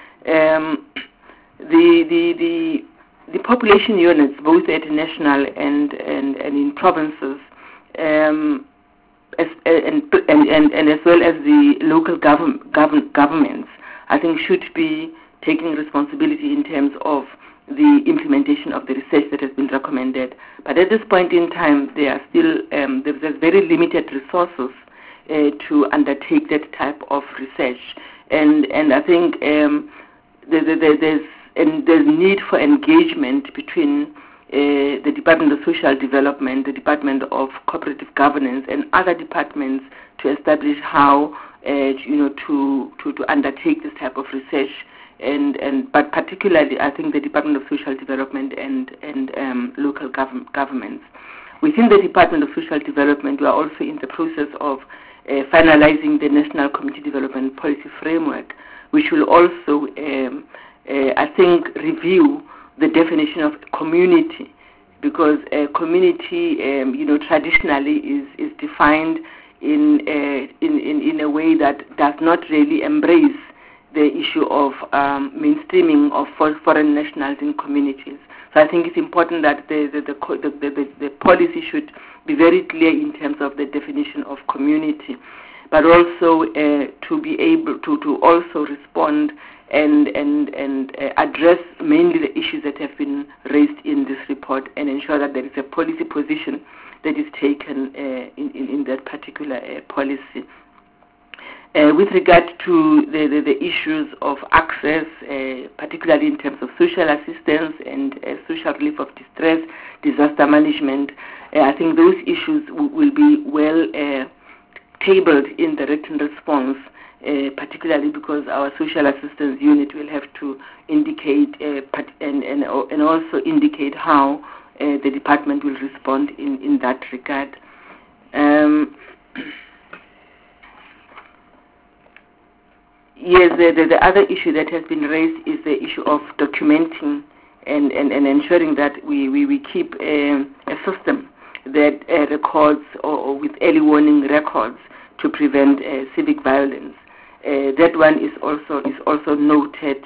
the population units, both at national and in provinces, and as well as the local governments, I think should be taking responsibility in terms of the implementation of the research that has been recommended. But at this point in time, there are still there's very limited resources to undertake that type of research, and I think there's need for engagement between the Department of Social Development, the Department of Cooperative Governance, and other departments to establish how to undertake this type of research. But particularly, I think the Department of Social Development and local governments. Within the Department of Social Development, we are also in the process of finalizing the National Community Development Policy Framework, which will also, I think, review the definition of community, because community, traditionally is defined in a way that does not really embrace the issue of mainstreaming of foreign nationals in communities. So I think it's important that the policy should be very clear in terms of the definition of community, but also to be able to also respond and address mainly the issues that have been raised in this report, and ensure that there is a policy position that is taken in that particular policy. With regard to the issues of access, particularly in terms of social assistance and social relief of distress, disaster management, I think those issues will be well tabled in the written response, particularly because our social assistance unit will have to indicate and also indicate how the department will respond in that regard. Yes, the other issue that has been raised is the issue of documenting and ensuring that we keep a system that records or with early warning records to prevent civic violence. That one is also noted.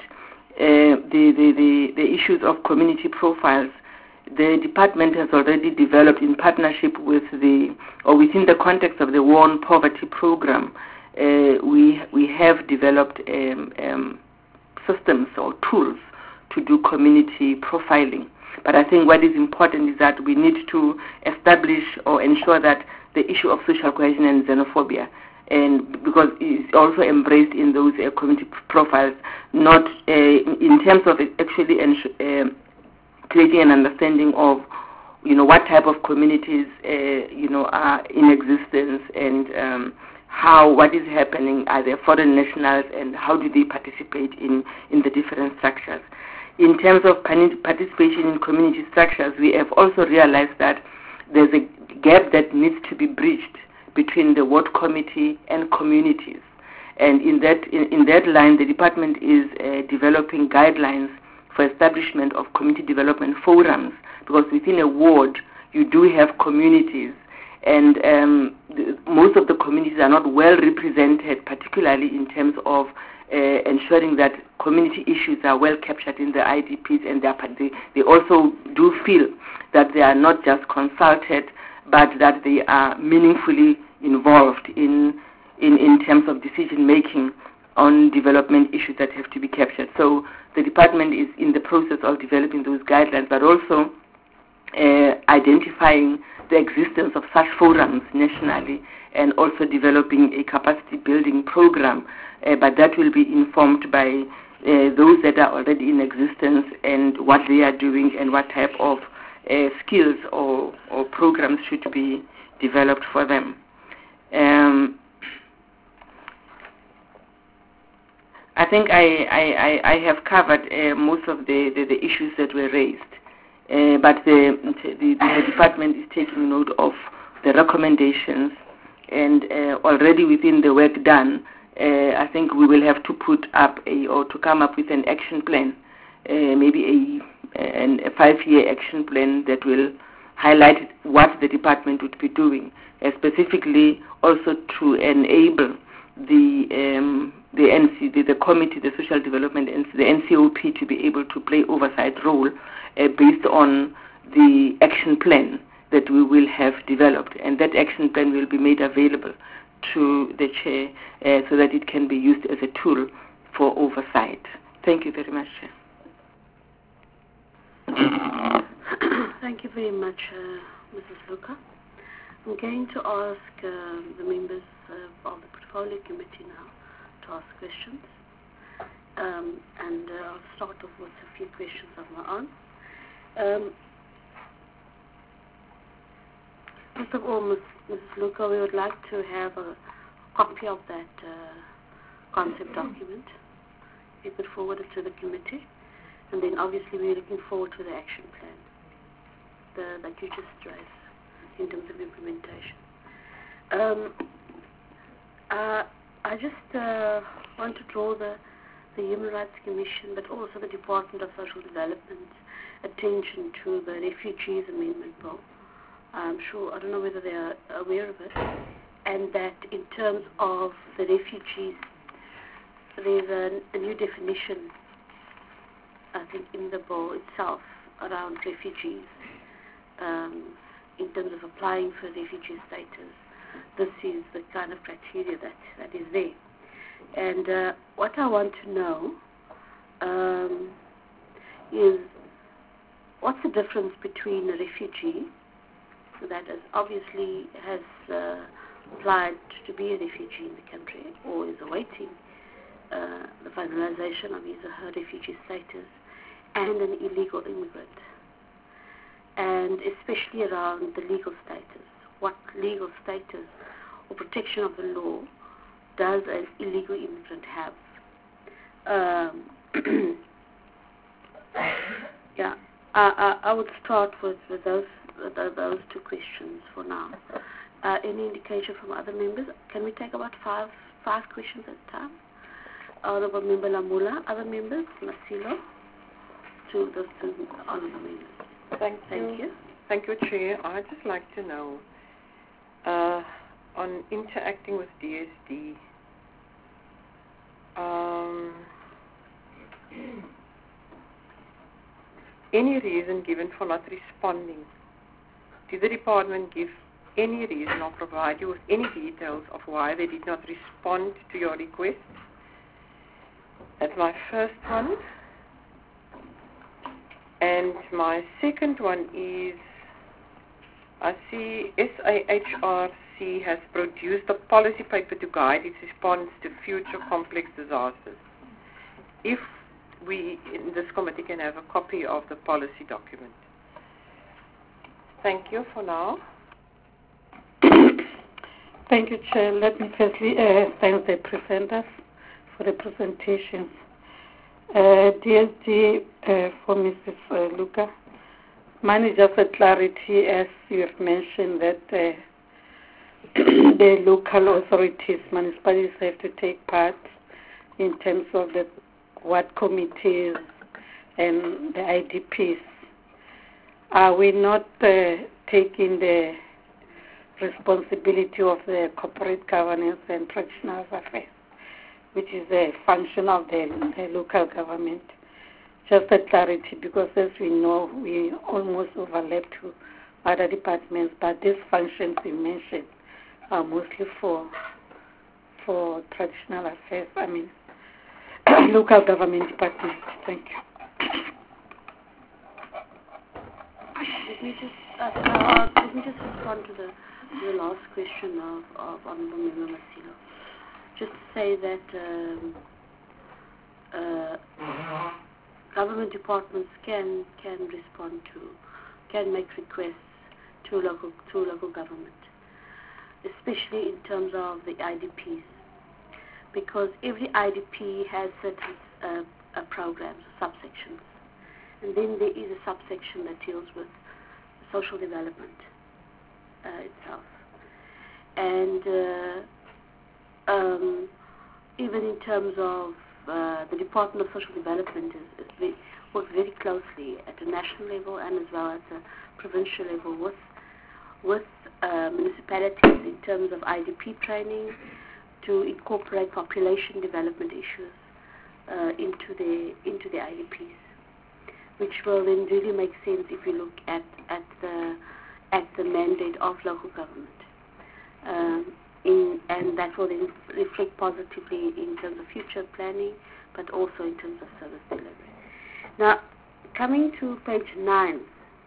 The issues of community profiles. The department has already developed in partnership with within the context of the War on Poverty program. We have developed systems or tools to do community profiling. But I think what is important is that we need to establish or ensure that the issue of social cohesion and xenophobia, and because it's also embraced in those community profiles, not in terms of actually creating an understanding of, what type of communities, are in existence, and what is happening. Are they foreign nationals, and how do they participate in the different structures? In terms of participation in community structures, we have also realized that there's a gap that needs to be bridged between the ward committee and communities. And in that line, the department is developing guidelines for establishment of community development forums, because within a ward, you do have communities, and most of the communities are not well represented, particularly in terms of ensuring that community issues are well captured in the IDPs, and they also do feel that they are not just consulted, but that they are meaningfully involved in terms of decision making on development issues that have to be captured. So the department is in the process of developing those guidelines, but also identifying the existence of such forums nationally, and also developing a capacity building program, but that will be informed by those that are already in existence and what they are doing, and what type of skills or programs should be developed for them. I think I have covered most of the issues that were raised, but the department is taking note of the recommendations, and already within the work done, I think we will have to put up to come up with an action plan, maybe a 5-year action plan that will highlight what the department would be doing, specifically also to enable the committee, the social development, and the NCOP to be able to play oversight role based on the action plan that we will have developed, and that action plan will be made available to the chair so that it can be used as a tool for oversight. Thank you very much, Chair. Thank you very much, Mrs. Luka. I'm going to ask the members of the Portfolio Committee now to ask questions. And I'll start off with a few questions of my own. First of all, Mrs. Luka, we would like to have a copy of that concept document. You could forward it to the committee. And then obviously we're looking forward to the action plan that you just raised in terms of implementation. I just want to draw the Human Rights Commission, but also the Department of Social Development's attention to the Refugees Amendment Bill. I don't know whether they are aware of it, and that in terms of the refugees, there's a new definition, I think, in the bill itself around refugees, in terms of applying for refugee status. This is the kind of criteria that is there. And what I want to know is what's the difference between a refugee that obviously has applied to be a refugee in the country or is awaiting the finalization of his or her refugee status, and an illegal immigrant, and especially around the legal status. What legal status or protection of the law does an illegal immigrant have? I would start with those two questions for now. Any indication from other members? Can we take about five questions at a time? Honorable Member Lamula, other members, Masilo, to those two honorable members. Thank you. Thank you, Chair. I'd just like to know, on interacting with DSD, any reason given for not responding? Did the department give any reason or provide you with any details of why they did not respond to your request? That's my first one. And my second one is, I see SAHRC has produced a policy paper to guide its response to future complex disasters. If we in this committee can have a copy of the policy document. Thank you for now. Thank you, Chair. Let me firstly thank the presenters for the presentation. DSD for Mrs. Luka. Mine is just a clarity, as you have mentioned, that the local authorities, municipalities have to take part in terms of the what committees and the IDPs. Are we not taking the responsibility of the corporate governance and traditional affairs, which is a function of the local government? Just a clarity, because as we know, we almost overlap to other departments, but these functions you mentioned are mostly for traditional affairs, local government departments. Thank you. Let me just respond to the last question of Honorable Member Masilo. Just to say that government departments can make requests to local government, especially in terms of the IDPs, because every IDP has certain programs, subsections, and then there is a subsection that deals with social development itself, and even in terms of the Department of Social Development works very closely at the national level and as well as the provincial level with municipalities in terms of IDP training to incorporate population development issues into the IDPs, which will then really make sense if you look at the mandate of local government. And that will then reflect positively in terms of future planning, but also in terms of service delivery. Now, coming to page 9,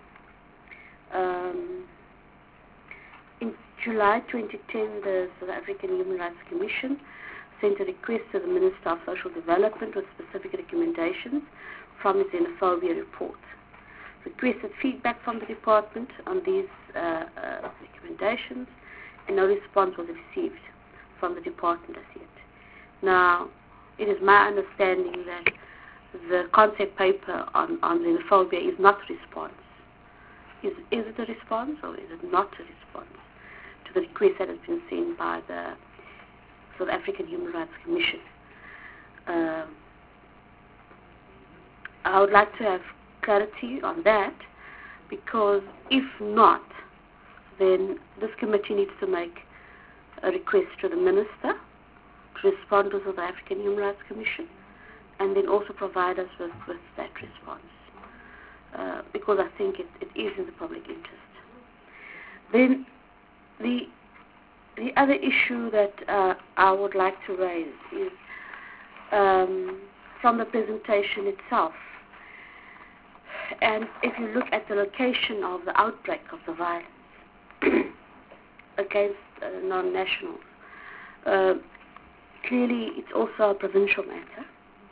in July 2010, the South African Human Rights Commission sent a request to the Minister of Social Development with specific recommendations from its xenophobia report. Requested feedback from the department on these recommendations, and no response was received from the department as yet. Now, it is my understanding that the concept paper on xenophobia is not a response. Is it a response or is it not a response to the request that has been sent by the South African Human Rights Commission? I would like to have clarity on that, because if not, then this committee needs to make a request to the Minister to respond to the South African Human Rights Commission, and then also provide us with that response, because I think it is in the public interest. Then the other issue that I would like to raise is from the presentation itself. And if you look at the location of the outbreak of the violence against non-nationals, clearly it's also a provincial matter.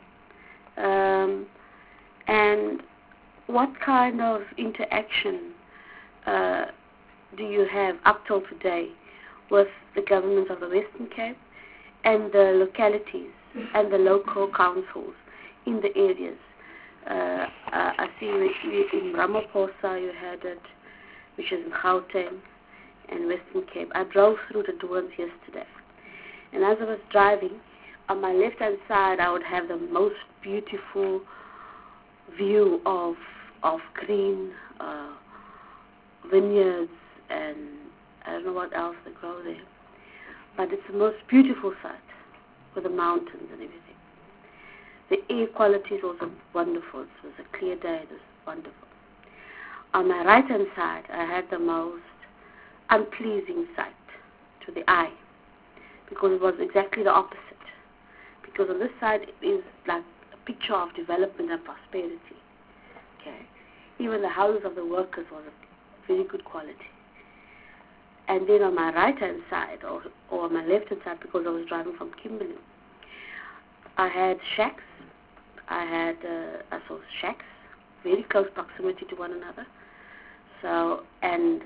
And what kind of interaction do you have up till today with the government of the Western Cape and the localities and the local councils in the areas? I see in Ramaphosa you had it, which is in Gauteng and Western Cape. I drove through the Doorns yesterday, and as I was driving, on my left-hand side I would have the most beautiful view of green vineyards and I don't know what else they grow there. But it's the most beautiful site with the mountains and everything. The air quality is also wonderful. It was a clear day. It was wonderful. On my right-hand side, I had the most unpleasing sight to the eye because it was exactly the opposite. Because on this side, it is like a picture of development and prosperity. Okay, even the houses of the workers was of very good quality. And then on my right-hand side, or on my left-hand side, because I was driving from Kimberley, I had shacks. I saw shacks, very close proximity to one another. So, and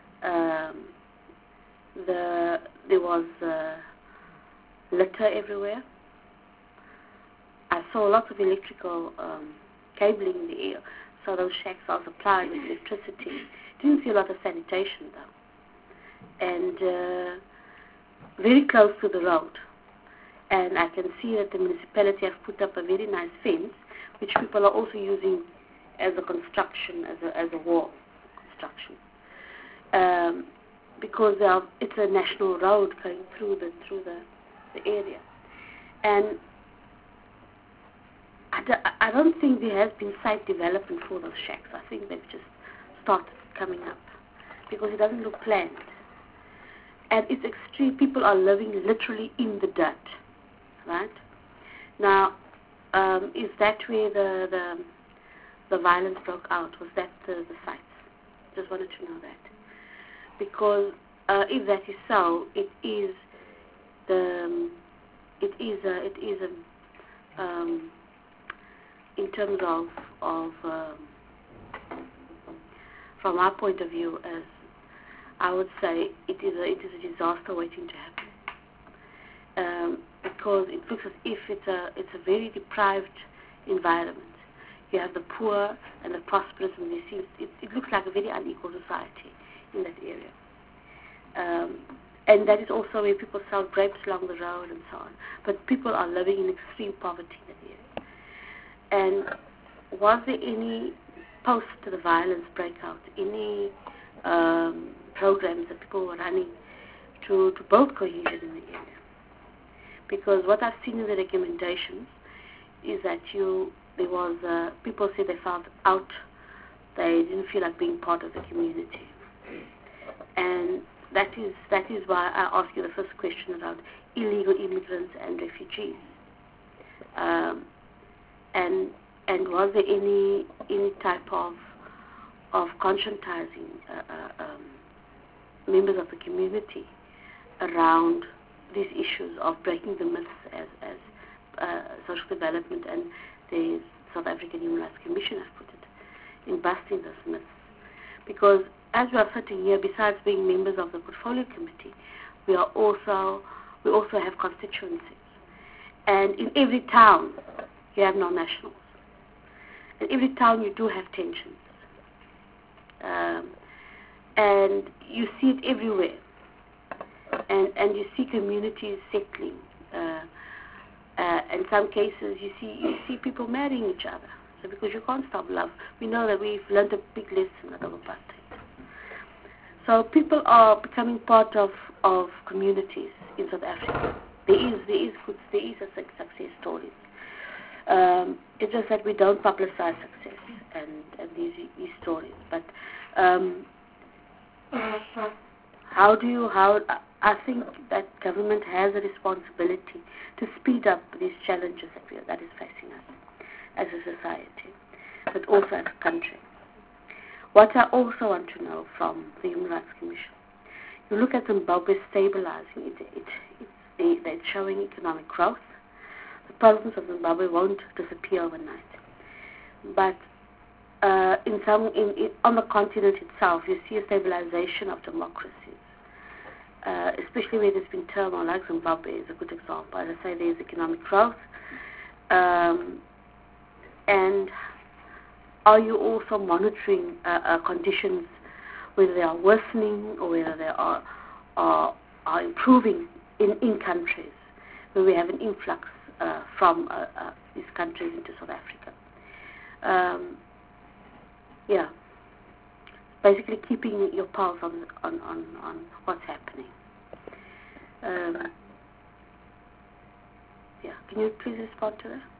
there was litter everywhere. I saw lots of electrical cabling in the air. So those shacks are supplied with electricity. Didn't see a lot of sanitation though. And very close to the road. And I can see that the municipality has put up a very nice fence, which people are also using as a construction, as a wall construction. Because it's a national road going through the area. And I don't think there has been site development for those shacks. I think they've just started coming up because it doesn't look planned. And it's extreme. People are living literally in the dirt, right? Now, is that where the violence broke out? Was that the site? Just wanted to know that, because if that is so, it is in terms of from our point of view, as I would say, it is a disaster waiting to happen, because it looks as if it's a very deprived environment. You have the poor and the prosperous, and it looks like a very unequal society in that area. And that is also where people sell grapes along the road and so on. But people are living in extreme poverty in that area. And was there any, post to the violence breakout, any programs that people were running to build cohesion in the area? Because what I've seen in the recommendations is that there was people say they felt out, they didn't feel like being part of the community, and that is why I asked you the first question about illegal immigrants and refugees, and was there any type of conscientizing members of the community around these issues of breaking the myths as social development and the South African Human Rights Commission has put it, in busting those myths. Because as we are sitting here, besides being members of the Portfolio Committee, we also have constituencies. And in every town, you have non-nationals. In every town, you do have tensions. And you see it everywhere. And you see communities settling. In some cases, you see people marrying each other. So because you can't stop love. We know that we've learned a big lesson out of apartheid. So people are becoming part of communities in South Africa. There is success stories. It's just that we don't publicize success and these stories. But I think that government has a responsibility to speed up these challenges that is facing us as a society, but also as a country. What I also want to know from the Human Rights Commission, you look at Zimbabwe stabilizing, it's showing economic growth. The problems of Zimbabwe won't disappear overnight. But on the continent itself, you see a stabilization of democracies. Especially where there's been turmoil, like Zimbabwe is a good example. As I say, there's economic growth. And are you also monitoring conditions, whether they are worsening or whether they are improving in countries where we have an influx from these countries into South Africa? Yeah. basically keeping your pulse on what's happening. Yeah, can you please respond to that?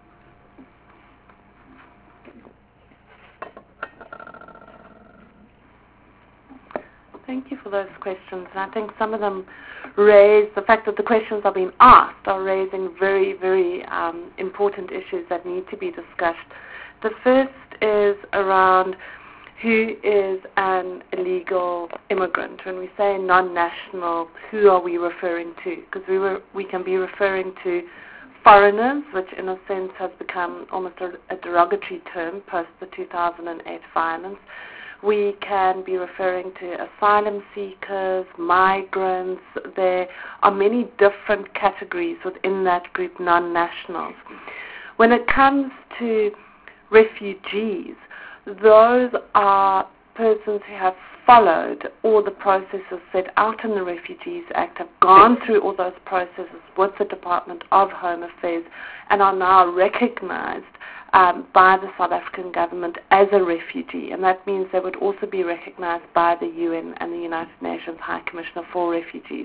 Thank you for those questions. And I think some of them raise the fact that the questions are being asked are raising very, very important issues that need to be discussed. The first is around who is an illegal immigrant. When we say non-national, who are we referring to? Because we can be referring to foreigners, which in a sense has become almost a derogatory term post the 2008 violence. We can be referring to asylum seekers, migrants. There are many different categories within that group, non-nationals. When it comes to refugees, those are persons who have followed all the processes set out in the Refugees Act, have gone through all those processes with the Department of Home Affairs, and are now recognized by the South African government as a refugee. And that means they would also be recognized by the UN and the United Nations High Commissioner for Refugees.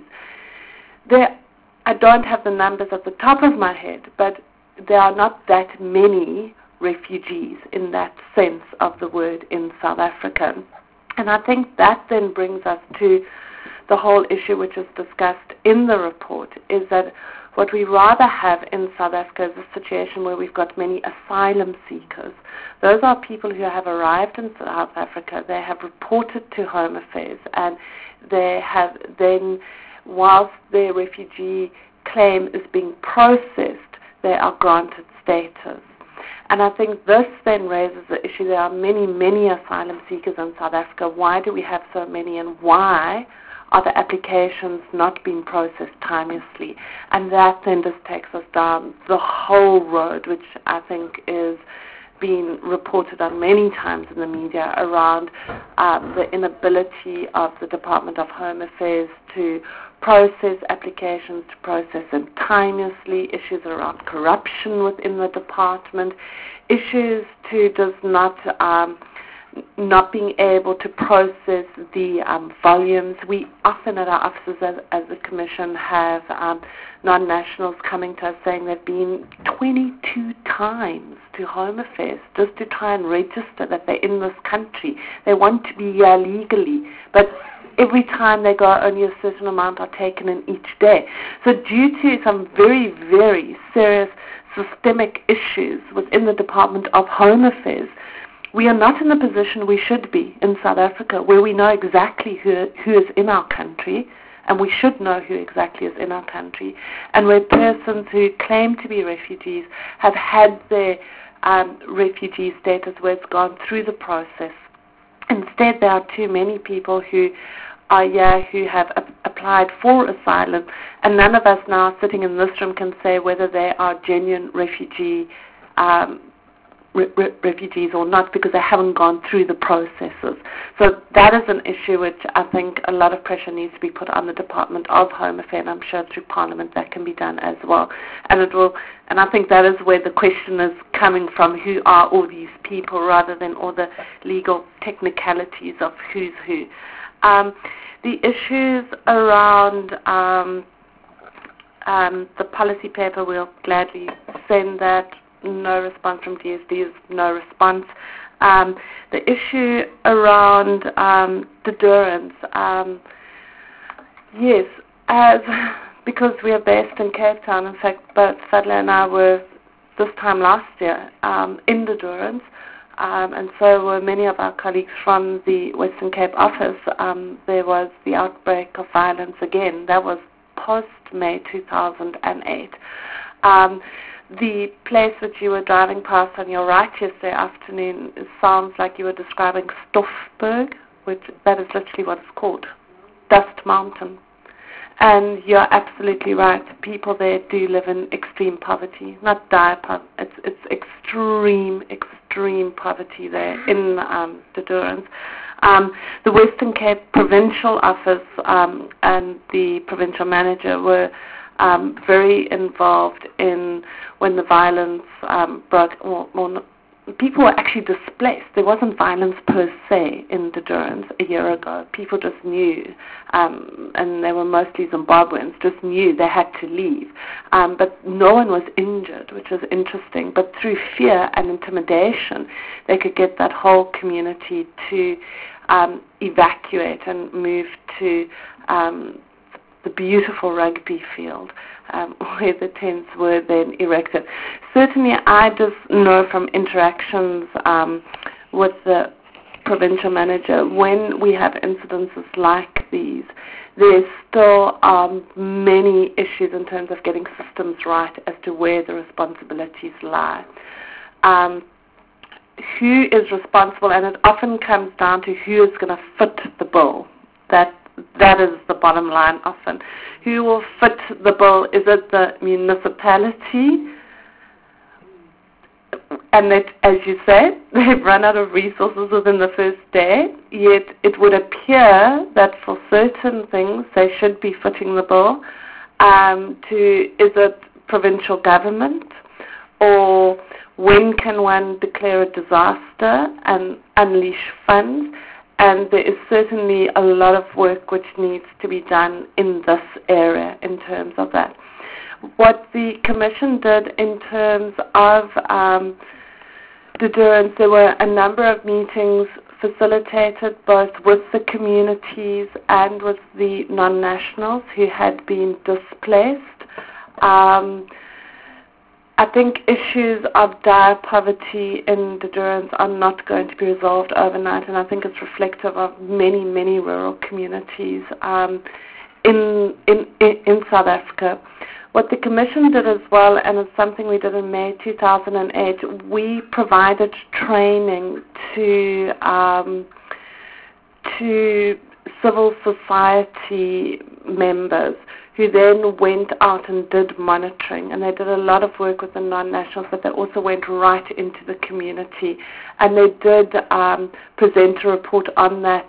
I don't have the numbers at the top of my head, but there are not that many refugees in that sense of the word in South Africa. And I think that then brings us to the whole issue which is discussed in the report, is that what we rather have in South Africa is a situation where we've got many asylum seekers. Those are people who have arrived in South Africa, they have reported to Home Affairs, and they have then, whilst their refugee claim is being processed, they are granted status. And I think this then raises the issue. There are many, many asylum seekers in South Africa. Why do we have so many, and why are the applications not being processed timeously? And that then just takes us down the whole road, which I think is being reported on many times in the media, around the inability of the Department of Home Affairs to process applications, to process them timeously, issues around corruption within the department, issues to just not being able to process the volumes. We often at our offices as a commission have non-nationals coming to us saying they've been 22 times to Home Affairs just to try and register that they're in this country. They want to be here legally, but every time they go, only a certain amount are taken in each day. So due to some very, very serious systemic issues within the Department of Home Affairs, we are not in the position we should be in South Africa, where we know exactly who is in our country, and we should know who exactly is in our country, and where persons who claim to be refugees have had their refugee status where it's gone through the process. Instead, there are too many people who are here who have applied for asylum, and none of us now sitting in this room can say whether they are genuine refugees or not, because they haven't gone through the processes. So that is an issue which I think a lot of pressure needs to be put on the Department of Home Affairs, and I'm sure through Parliament that can be done as well. And I think that is where the question is coming from: who are all these people, rather than all the legal technicalities of who's who. The issues around the policy paper, we'll gladly send that. No response from DSD is no response. The issue around the Durrans, yes, because we are based in Cape Town. In fact, both Fadla and I were this time last year in the Durrans, and so were many of our colleagues from the Western Cape office. There was the outbreak of violence again. That was post-May 2008. The place that you were driving past on your right yesterday afternoon, it sounds like you were describing Stoffberg, that is literally what it's called, Dust Mountain. And you're absolutely right. People there do live in extreme poverty, not dire poverty. It's extreme poverty there in the Durrans. The Western Cape Provincial Office and the provincial manager were very involved in when the violence broke, people were actually displaced. There wasn't violence per se in the Durrans a year ago. People just knew, and they were mostly Zimbabweans, just knew they had to leave. But no one was injured, which was interesting. But through fear and intimidation, they could get that whole community to evacuate and move to the beautiful rugby field where the tents were then erected. Certainly, I just know from interactions with the provincial manager, when we have incidences like these, there still are many issues in terms of getting systems right as to where the responsibilities lie. Who is responsible, and it often comes down to who is going to fit the bill. That is the bottom line often. Who will fit the bill? Is it the municipality? And that, as you say, they've run out of resources within the first day, yet it would appear that for certain things they should be fitting the bill. Is it provincial government? Or when can one declare a disaster and unleash funds? And there is certainly a lot of work which needs to be done in this area in terms of that. What the Commission did in terms of the Durrans, there were a number of meetings facilitated both with the communities and with the non-nationals who had been displaced. I think issues of dire poverty in the Durrans are not going to be resolved overnight, and I think it's reflective of many, many rural communities in South Africa. What the Commission did as well, and it's something we did in May 2008, we provided training to civil society members who then went out and did monitoring. And they did a lot of work with the non-nationals, but they also went right into the community. And they did present a report on that,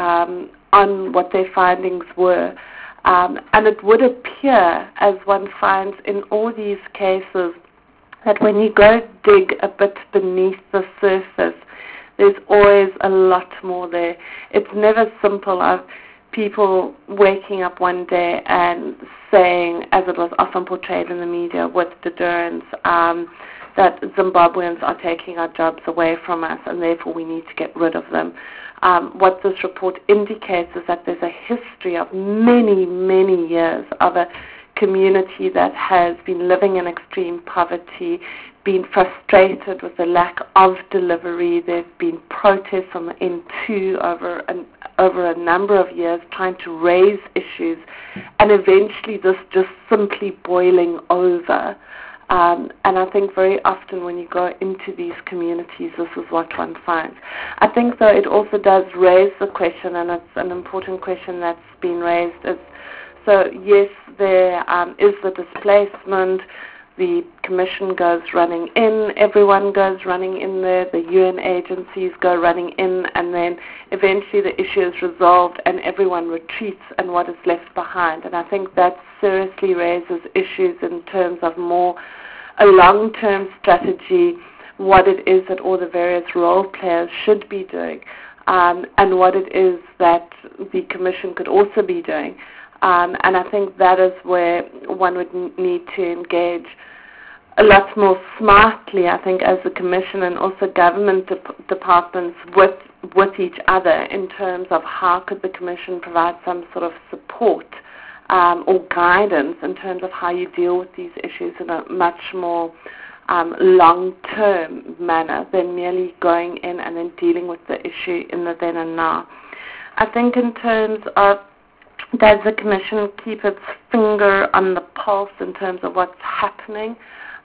on what their findings were. And it would appear, as one finds in all these cases, that when you go dig a bit beneath the surface, there's always a lot more there. It's never simple of people waking up one day and saying, as it was often portrayed in the media with the Durrans, that Zimbabweans are taking our jobs away from us and therefore we need to get rid of them. What this report indicates is that there's a history of many, many years of a community that has been living in extreme poverty, been frustrated with the lack of delivery. There have been protests on the N2 over a number of years trying to raise issues, and eventually this just simply boiling over. And I think very often when you go into these communities, this is what one finds. I think, though, it also does raise the question, and it's an important question that's been raised, is, so yes, there is the displacement, the Commission goes running in, everyone goes running in there, the UN agencies go running in, and then eventually the issue is resolved and everyone retreats, and what is left behind. And I think that seriously raises issues in terms of more a long-term strategy, what it is that all the various role players should be doing, and what it is that the Commission could also be doing. And I think that is where one would need to engage a lot more smartly, I think, as the Commission and also government departments with each other in terms of how could the Commission provide some sort of support or guidance in terms of how you deal with these issues in a much more long-term manner than merely going in and then dealing with the issue in the then and now. I think in terms of does the Commission keep its finger on the pulse in terms of what's happening?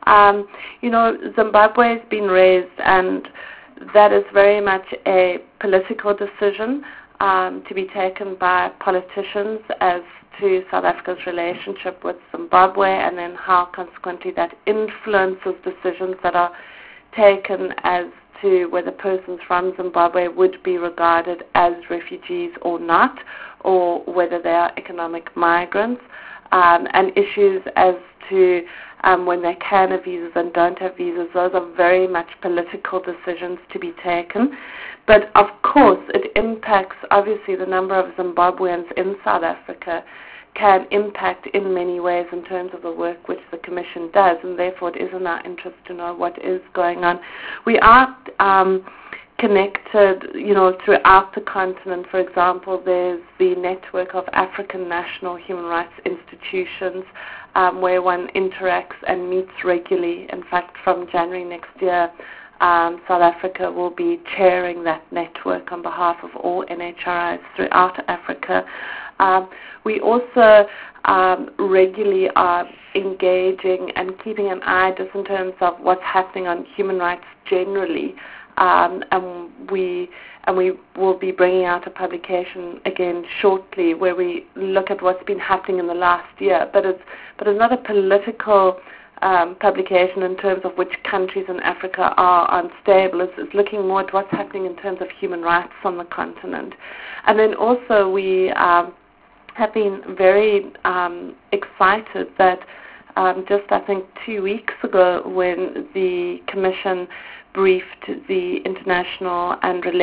Zimbabwe has been raised, and that is very much a political decision to be taken by politicians as to South Africa's relationship with Zimbabwe, and then how consequently that influences decisions that are taken as to whether persons from Zimbabwe would be regarded as refugees or not, or whether they are economic migrants, and issues as to when they can have visas and don't have visas. Those are very much political decisions to be taken. But of course, it impacts, obviously, the number of Zimbabweans in South Africa can impact in many ways in terms of the work which the Commission does, and therefore it is in our interest to know what is going on. We are connected, throughout the continent. For example, there's the network of African national human rights institutions where one interacts and meets regularly. In fact, from January next year, South Africa will be chairing that network on behalf of all NHRIs throughout Africa. We also regularly are engaging and keeping an eye just in terms of what's happening on human rights generally. And we will be bringing out a publication again shortly where we look at what's been happening in the last year. But it's not a political publication in terms of which countries in Africa are unstable. It's looking more at what's happening in terms of human rights on the continent. And then also we have been very excited that just I think 2 weeks ago when the Commission briefed the International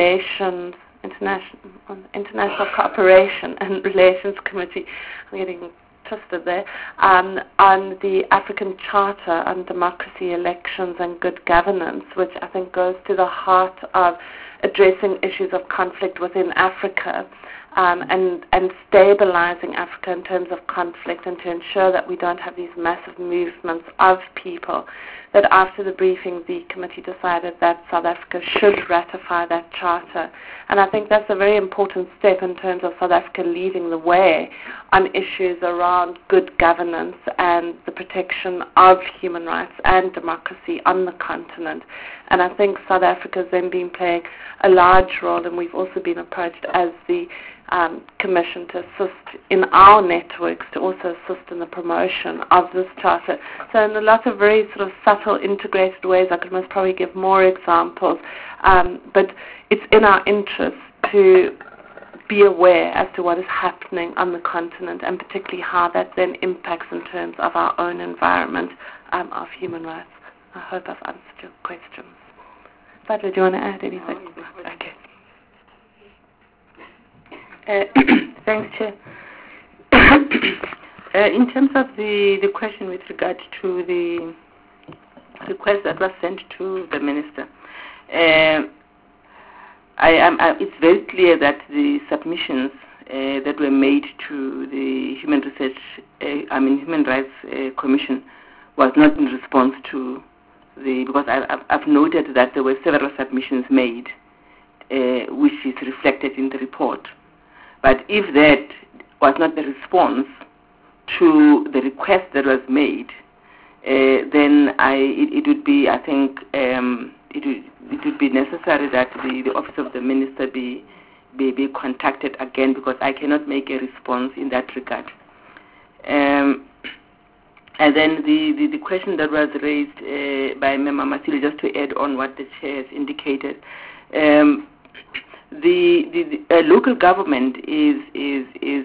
Cooperation and Relations Committee, I'm getting twisted there, on the African Charter on Democracy, Elections and Good Governance, which I think goes to the heart of addressing issues of conflict within Africa and stabilizing Africa in terms of conflict, and to ensure that we don't have these massive movements of people. That after the briefing, the committee decided that South Africa should ratify that charter. And I think that's a very important step in terms of South Africa leading the way on issues around good governance and the protection of human rights and democracy on the continent. And I think South Africa has then been playing a large role, and we've also been approached as the Commission to assist in our networks, to also assist in the promotion of this charter. So in a lot of very sort of subtle, integrated ways, I could most probably give more examples, but it's in our interest to be aware as to what is happening on the continent, and particularly how that then impacts in terms of our own environment of human rights. I hope I've answered your questions. Fadla, do you want to add anything? Okay. Thanks, Chair. In terms of the question with regard to the request that was sent to the Minister, it's very clear that the submissions that were made to the Human Rights Commission was not in response to because I've noted that there were several submissions made, which is reflected in the report. But if that was not the response to the request that was made, then it would be, I think, it would be necessary that the Office of the Minister be contacted again, because I cannot make a response in that regard. And then the question that was raised by Member Masili, just to add on what the Chair has indicated, the local government is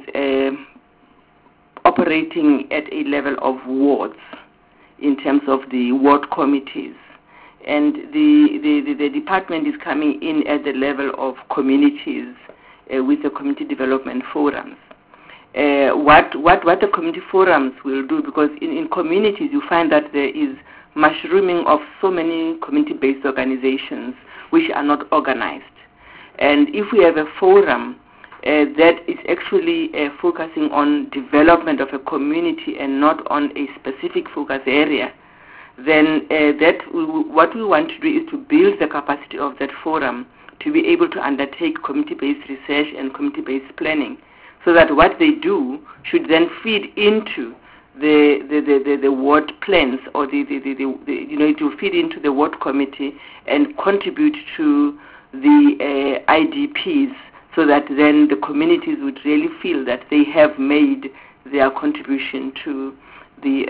operating at a level of wards in terms of the ward committees, and the department is coming in at the level of communities with the community development forums. What the community forums will do, because in communities you find that there is mushrooming of so many community-based organizations which are not organized. And if we have a forum that is actually focusing on development of a community and not on a specific focus area, then what we want to do is to build the capacity of that forum to be able to undertake community-based research and community-based planning, so that what they do should then feed into the ward plans, or to feed into the ward committee and contribute to the IDPs, so that then the communities would really feel that they have made their contribution to the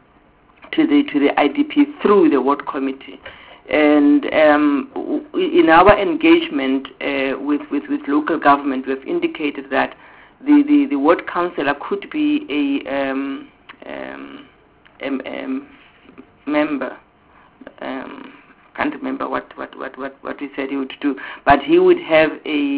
IDP through the ward committee. And in our engagement with local government, we have indicated that the ward councillor could be member, can't remember what we said he would do, but he would have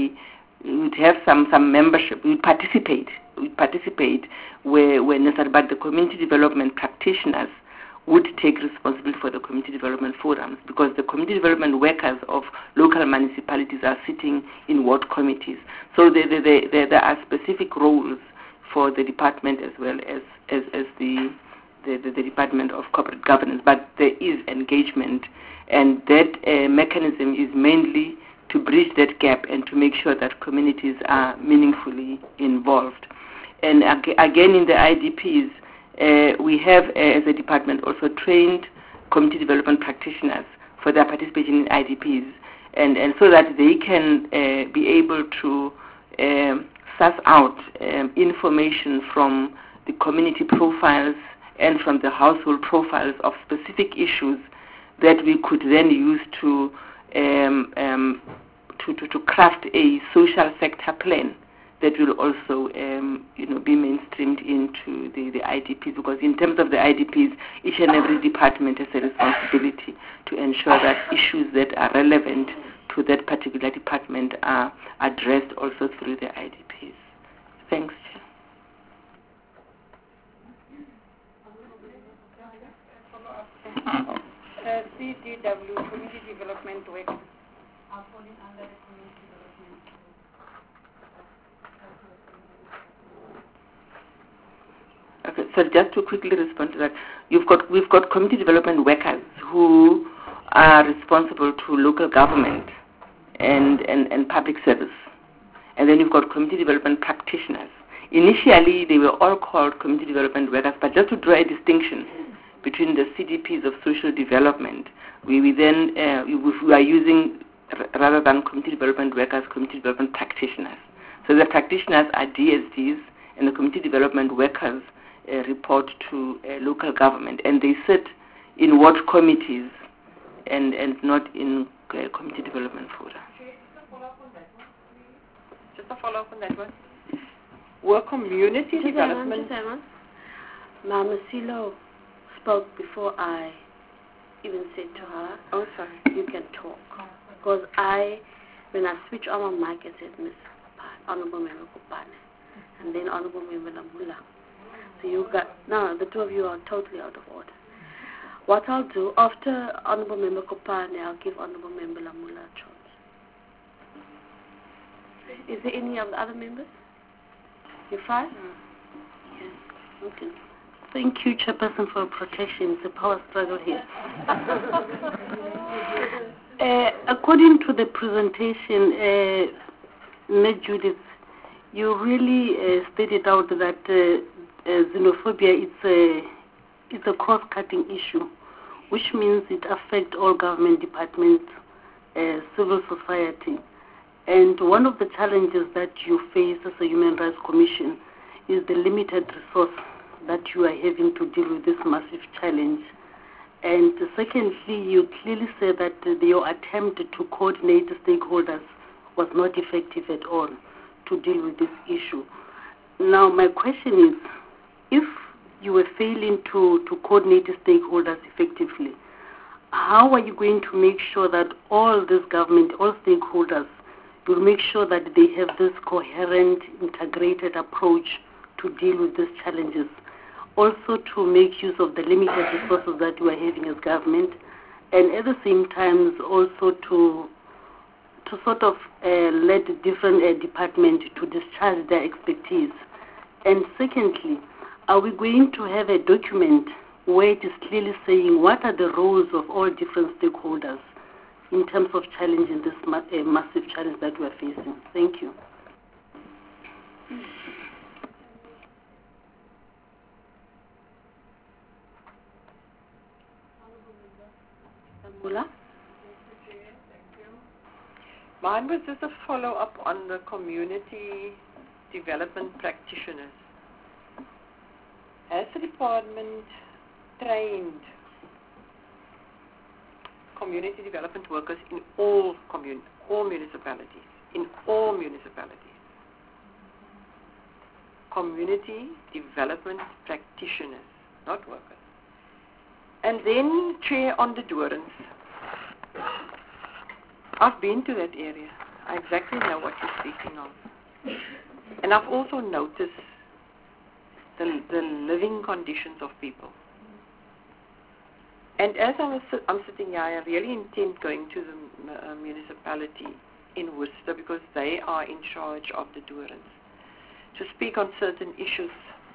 some membership. He would participate where necessary, but the community development practitioners would take responsibility for the community development forums, because the community development workers of local municipalities are sitting in ward committees. So there are specific roles for the department as well as the Department of Corporate Governance, but there is engagement, and that mechanism is mainly to bridge that gap and to make sure that communities are meaningfully involved. And again, in the IDPs, we have, as a department, also trained community development practitioners for their participation in IDPs, and so that they can be able to suss out information from the community profiles and from the household profiles of specific issues that we could then use to craft a social sector plan that will also be mainstreamed into the IDPs, because in terms of the IDPs, each and every department has a responsibility to ensure that issues that are relevant to that particular department are addressed also through the IDPs. Thanks, Chair. CDW, Community Development Work, are falling under the Community Development. Okay, so just to quickly respond to that, we've got community development workers who are responsible to local government and public service, and then you've got community development practitioners. Initially, they were all called community development workers, but just to draw a distinction between the CDPs of social development, we are using, rather than community development workers, community development practitioners. So the practitioners are DSDs, and the community development workers report to local government, and they sit in ward committees and not in community development fora. Just a follow-up on that one. Were community development... Mama Silo spoke before I even said to her, oh, sorry, you can talk. Because when I switched on my mic, I said, Miss Honorable Member Kopane, and then Honorable Member Lamula. So now the two of you are totally out of order. What I'll do, after Honorable Member Kopane, I'll give Honorable Member Lamula a chance. Is there any of the other members? You're fine? Yes. Okay. Thank you, Chairperson, for protection. It's a power struggle here. According to the presentation, Ms. Judith, you really stated out that xenophobia is a cross-cutting issue, which means it affects all government departments, civil society. And one of the challenges that you face as a Human Rights Commission is the limited resource that you are having to deal with this massive challenge. And secondly, you clearly say that your attempt to coordinate the stakeholders was not effective at all to deal with this issue. Now, my question is, if you were failing to coordinate the stakeholders effectively, how are you going to make sure that all this government, all stakeholders, will make sure that they have this coherent, integrated approach to deal with these challenges? Also to make use of the limited resources that you are having as government, and at the same time also to sort of let different departments to discharge their expertise. And secondly, are we going to have a document where it is clearly saying what are the roles of all different stakeholders in terms of challenging this massive challenge that we are facing? Thank you. Mine was just a follow-up on the community development practitioners. Has the department trained community development workers in all municipalities? In all municipalities. Community development practitioners, not workers. And then, Chair, on the Dorans. I've been to that area. I exactly know what you're speaking of. And I've also noticed the living conditions of people. And as I'm sitting here, I really intend going to the municipality in Worcester, because they are in charge of the Dorans, to speak on certain issues.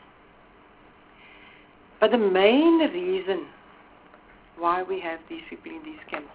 But the main reason why we have these people in these camps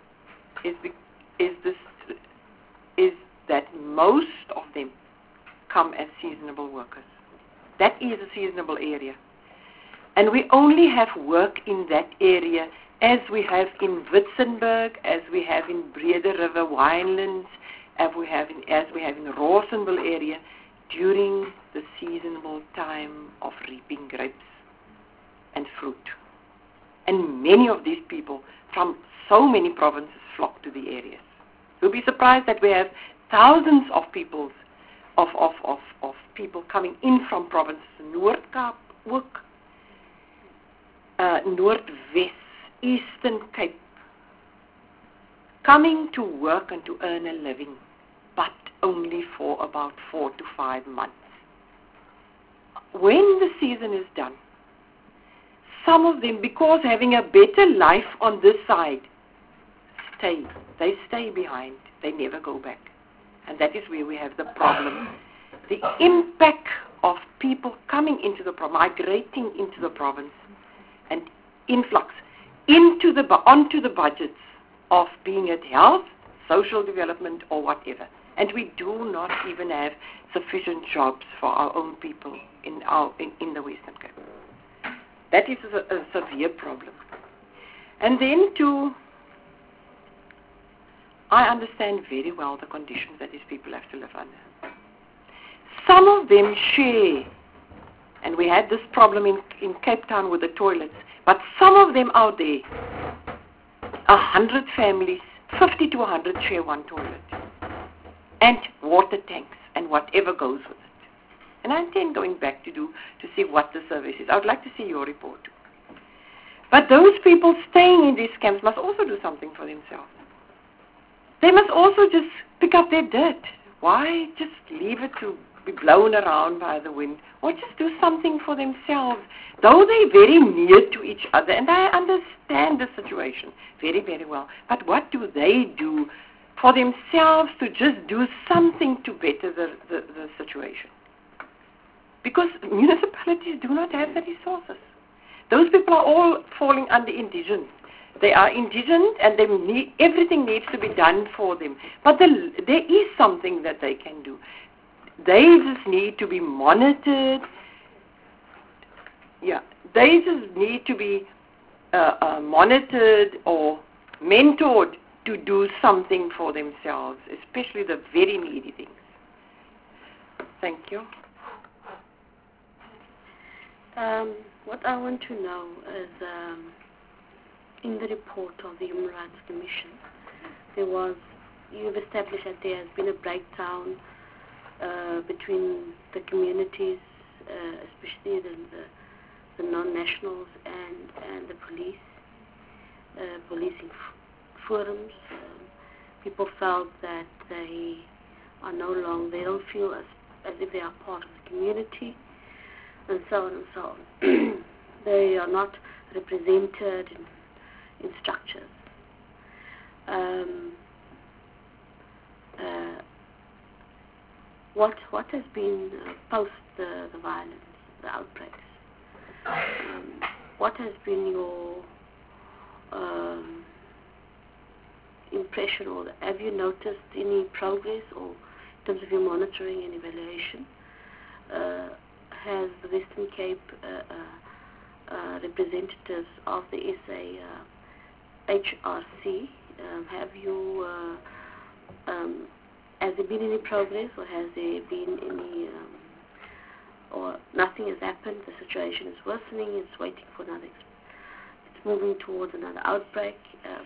is that most of them come as seasonable workers. That is a seasonable area. And we only have work in that area as we have in Witzenberg, as we have in Brede River Winelands, as we have in Rawsonville area during the seasonable time of reaping grapes and fruit. And many of these people from so many provinces flock to the areas. You'll be surprised that we have thousands of people people coming in from provinces, Noord-Kaap ook, Noordwest, Eastern Cape, coming to work and to earn a living, but only for about 4 to 5 months. When the season is done, some of them, because having a better life on this side, they stay behind. They never go back. And that is where we have the problem. The impact of people coming into the province, migrating into the province, and influx onto the budgets of being it health, social development, or whatever. And we do not even have sufficient jobs for our own people in the Western Cape. That is a severe problem. And then I understand very well the conditions that these people have to live under. Some of them share, and we had this problem in Cape Town with the toilets, but some of them out there, 100 families, 50 to 100 share one toilet, and water tanks, and whatever goes with it. And I intend going back to see what the service is. I would like to see your report too. But those people staying in these camps must also do something for themselves. They must also just pick up their dirt. Why just leave it to be blown around by the wind? Or just do something for themselves. Though they're very near to each other, and I understand the situation very, very well. But what do they do for themselves to just do something to better the situation? Because municipalities do not have the resources. Those people are all falling under indigent. They are indigent, and everything needs to be done for them. But there is something that they can do. They just need to be monitored. Yeah, they just need to be monitored or mentored to do something for themselves, especially the very needy things. Thank you. What I want to know is, in the report of the Human Rights Commission, you've established that there has been a breakdown between the communities, especially the non-nationals and the policing forums. People felt that they don't feel as if they are part of the community, and so on and so on. They are not represented in structures. What has been post the violence, the outbreaks? What has been your impression, or have you noticed any progress, or in terms of your monitoring and evaluation? Has the Western Cape representatives of the SAHRC, has there been any progress, or has there been any, or nothing has happened? The situation is worsening. It's waiting for it's moving towards another outbreak,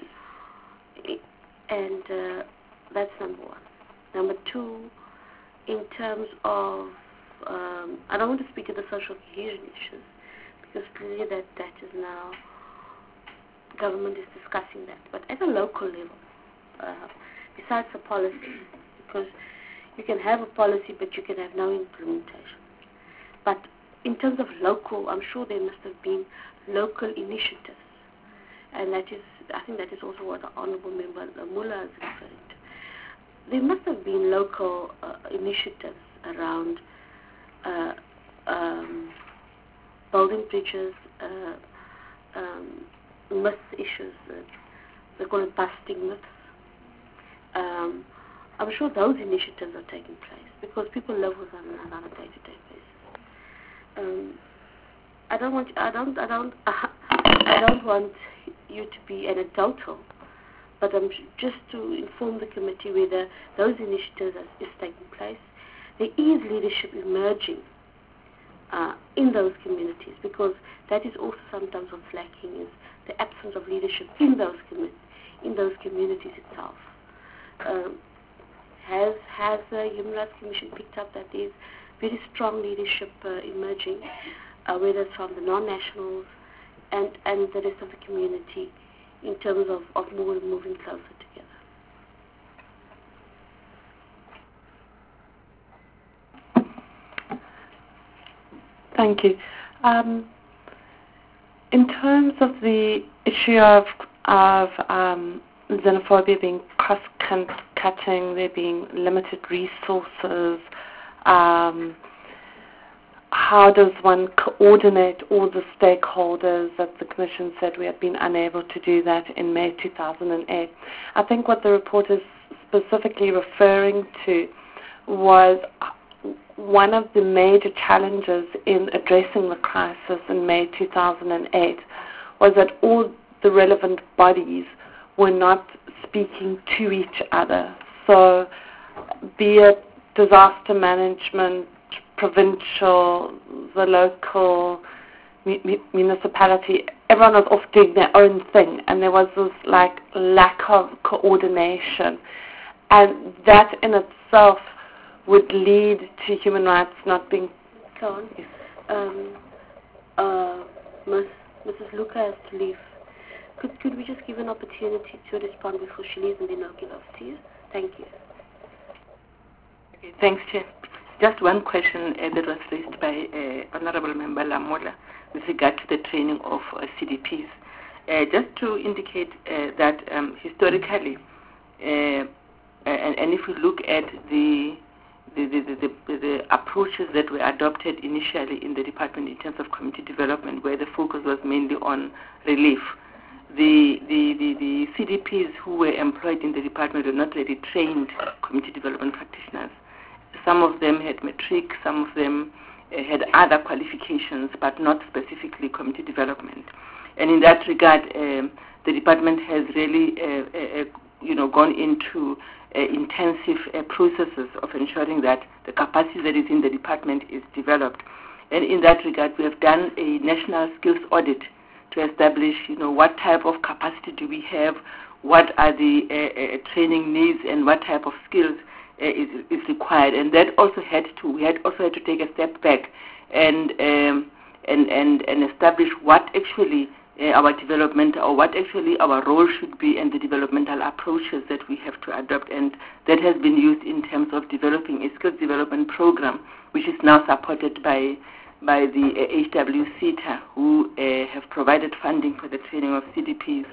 and that's number one. Number two, in terms of, I don't want to speak of the social cohesion issues, because clearly that is now government is discussing that. But at a local level, besides the policy, because you can have a policy, but you can have no implementation. But in terms of local, I'm sure there must have been local initiatives, and I think that is also what the Honourable Member Mullah is referring to. There must have been local initiatives around building bridges, myth issues, they call it busting myths. I'm sure those initiatives are taking place because people live with them on a day-to-day basis. I don't want you to be anecdotal, but just to inform the committee whether those initiatives is taking place. There is leadership emerging in those communities, because that is also sometimes what's lacking, is the absence of leadership in those communities itself. Has the Human Rights Commission picked up that there's very strong leadership emerging, whether it's from the non-nationals and the rest of the community, in terms of moving closer together? Thank you. In terms of the issue of xenophobia being cross-cutting, there being limited resources, how does one coordinate all the stakeholders that the Commission said we had been unable to do that in May 2008? I think what the report is specifically referring to was one of the major challenges in addressing the crisis in May 2008 was that all the relevant bodies were not speaking to each other. So be it disaster management, provincial, the local, municipality, everyone was off doing their own thing, and there was this lack of coordination, and that in itself would lead to human rights not being... Go on. Mrs. Luka has to leave. Could we just give an opportunity to respond before she leaves, and then I'll give off to you? Thank you. Okay, thanks, Chair. Just one question that was raised by Honourable Member Lamola with regard to the training of CDPs. Just to indicate that historically, and if we look at the approaches that were adopted initially in the department in terms of community development, where the focus was mainly on relief, the CDPs who were employed in the department were not really trained community development practitioners. Some of them had matric, some of them had other qualifications, but not specifically community development. And in that regard, the department has really gone into intensive processes of ensuring that the capacity that is in the department is developed. And in that regard, we have done a national skills audit to establish, what type of capacity do we have, what are the training needs, and what type of skills is required. And that also we had to take a step back and establish what actually our development, or what actually our role should be, and the developmental approaches that we have to adopt. And that has been used in terms of developing a skills development program, which is now supported by the HWCTA, who have provided funding for the training of CDPs.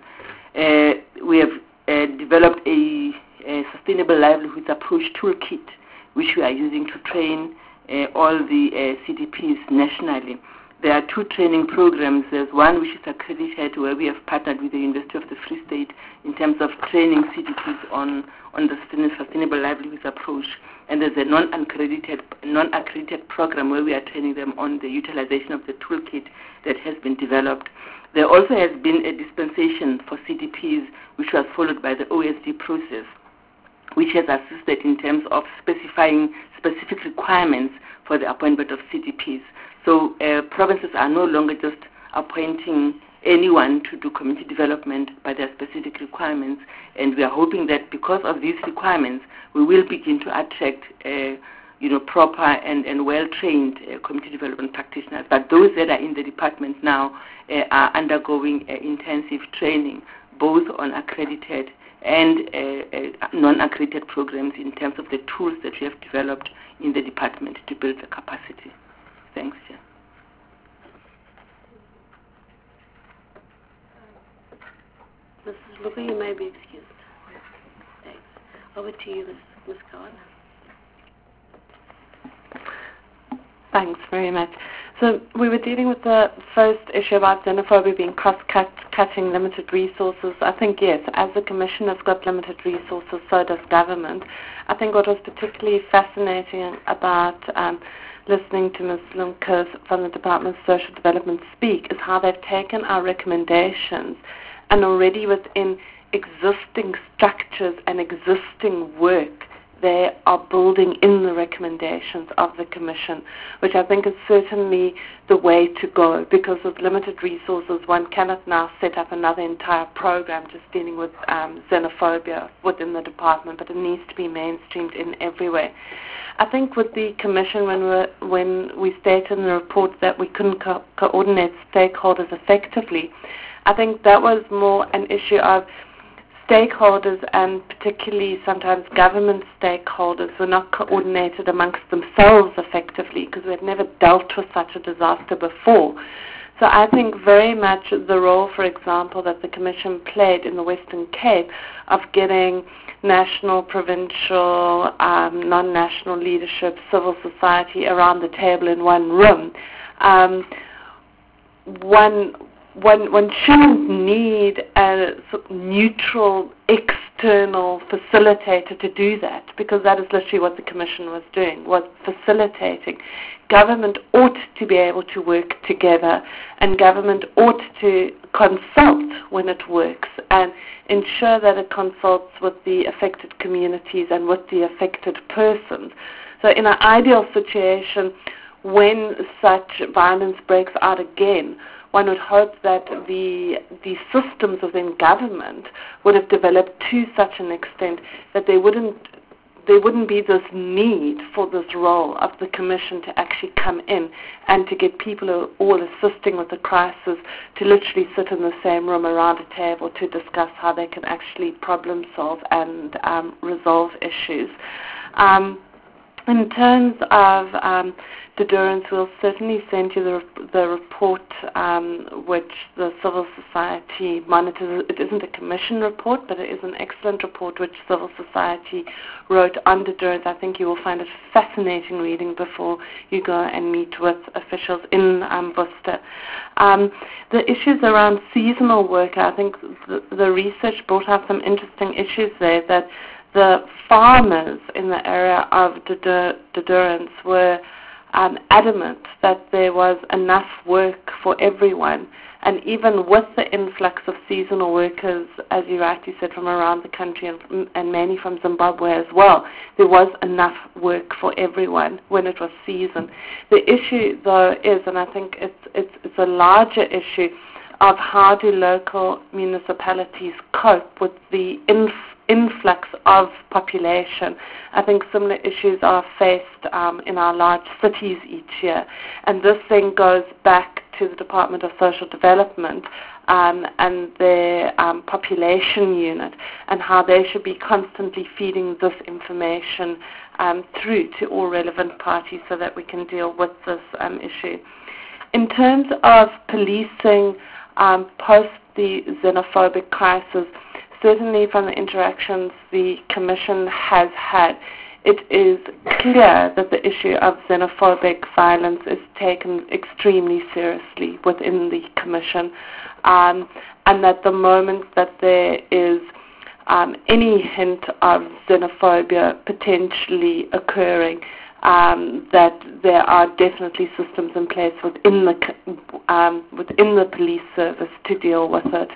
We have developed a sustainable livelihoods approach toolkit, which we are using to train all the CDPs nationally. There are two training programs. There's one which is accredited, where we have partnered with the University of the Free State in terms of training CDPs on the sustainable livelihoods approach. And there's a non-accredited program where we are training them on the utilization of the toolkit that has been developed. There also has been a dispensation for CDPs, which was followed by the OSD process, which has assisted in terms of specifying specific requirements for the appointment of CDPs. So provinces are no longer just appointing anyone to do community development, but there are specific requirements, and we are hoping that because of these requirements, we will begin to attract proper and well-trained community development practitioners. But those that are in the department now are undergoing intensive training, both on accredited and non-accredited programs in terms of the tools that we have developed in the department to build the capacity. Thanks, Chair. Mrs. Luka, you may be excused. Thanks. Over to you, Ms. Cohen. Thanks very much. So we were dealing with the first issue about xenophobia being cross-cutting limited resources. I think, yes, as the Commission has got limited resources, so does government. I think what was particularly fascinating about listening to Ms. Lumkes from the Department of Social Development speak is how they've taken our recommendations and already within existing structures and existing work they are building in the recommendations of the Commission, which I think is certainly the way to go, because with limited resources one cannot now set up another entire program just dealing with xenophobia within the department, but it needs to be mainstreamed in every way. I think with the Commission, when we stated in the report that we couldn't coordinate stakeholders effectively, I think that was more an issue of stakeholders, and particularly sometimes government stakeholders, were not coordinated amongst themselves effectively because we had never dealt with such a disaster before. So I think very much the role, for example, that the Commission played in the Western Cape of getting national, provincial, non-national leadership, civil society around the table in one room. One shouldn't need a neutral external facilitator to do that, because that is literally what the Commission was doing, was facilitating. Government ought to be able to work together, and government ought to consult when it works and ensure that it consults with the affected communities and with the affected persons. So in an ideal situation, when such violence breaks out again, one would hope that the systems within government would have developed to such an extent that there wouldn't be this need for this role of the Commission to actually come in and to get people who are all assisting with the crisis to literally sit in the same room around a table to discuss how they can actually problem solve and resolve issues. In terms of deterrence, we'll certainly send you the report which the civil society monitors. It isn't a Commission report, but it is an excellent report which civil society wrote on deterrence. I think you will find it fascinating reading before you go and meet with officials in Worcester. The issues around seasonal work, I think the research brought up some interesting issues there, that the farmers in the area of Dedurance were adamant that there was enough work for everyone, and even with the influx of seasonal workers, as you rightly said, from around the country and many from Zimbabwe as well, there was enough work for everyone when it was season. The issue, though, is, and I think it's a larger issue, of how do local municipalities cope with the influx of population. I think similar issues are faced in our large cities each year, and this thing goes back to the Department of Social Development and their population unit, and how they should be constantly feeding this information through to all relevant parties so that we can deal with this issue. In terms of policing post the xenophobic crisis, certainly from the interactions the Commission has had, it is clear that the issue of xenophobic violence is taken extremely seriously within the Commission, and that the moment that there is any hint of xenophobia potentially occurring, that there are definitely systems in place within the police service to deal with it.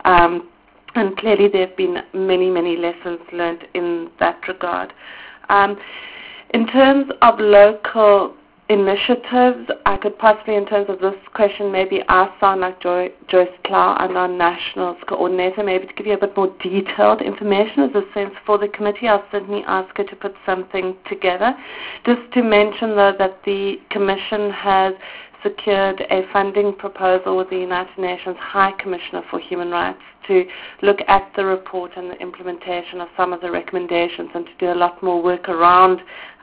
And clearly there have been many, many lessons learned in that regard. In terms of local initiatives, I could possibly, in terms of this question, maybe ask someone like Joyce Clow, our non-nationals coordinator, maybe to give you a bit more detailed information as a sense for the committee. I'll certainly ask her to put something together. Just to mention, though, that the Commission has secured a funding proposal with the United Nations High Commissioner for Human Rights to look at the report and the implementation of some of the recommendations and to do a lot more work around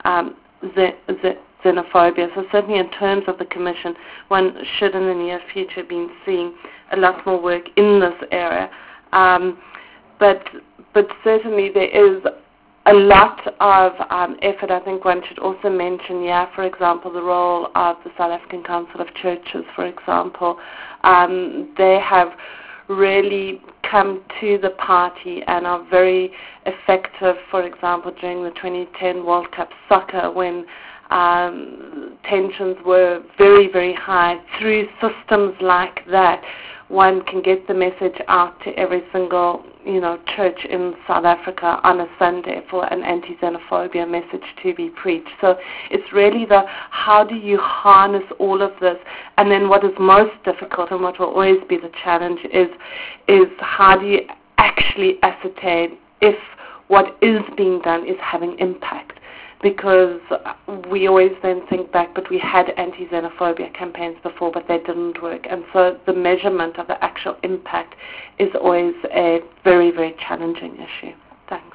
xenophobia. So certainly in terms of the Commission, one should in the near future be seeing a lot more work in this area. But certainly there is a lot of effort. I think one should also mention, for example, the role of the South African Council of Churches, for example. They have really come to the party and are very effective, for example, during the 2010 World Cup Soccer when tensions were very, very high. Through systems like that, one can get the message out to every single, church in South Africa on a Sunday for an anti-xenophobia message to be preached. So it's really how do you harness all of this? And then what is most difficult and what will always be the challenge is how do you actually ascertain if what is being done is having impact? Because we always then think back, but we had anti-xenophobia campaigns before, but they didn't work. And so the measurement of the actual impact is always a very, very challenging issue. Thanks.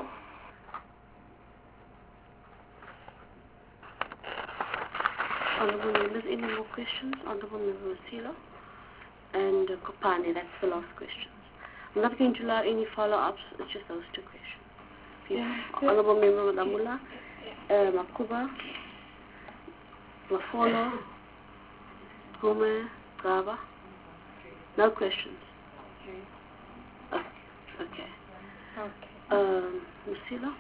Honourable members, any more questions? Honourable Member Masilo and Kopane, that's the last questions. I'm not going to allow any follow-ups, it's just those two questions. Honourable Member Madamula, Makuba, Mafolo, Gome, Gaba. No questions. Okay. Masilo?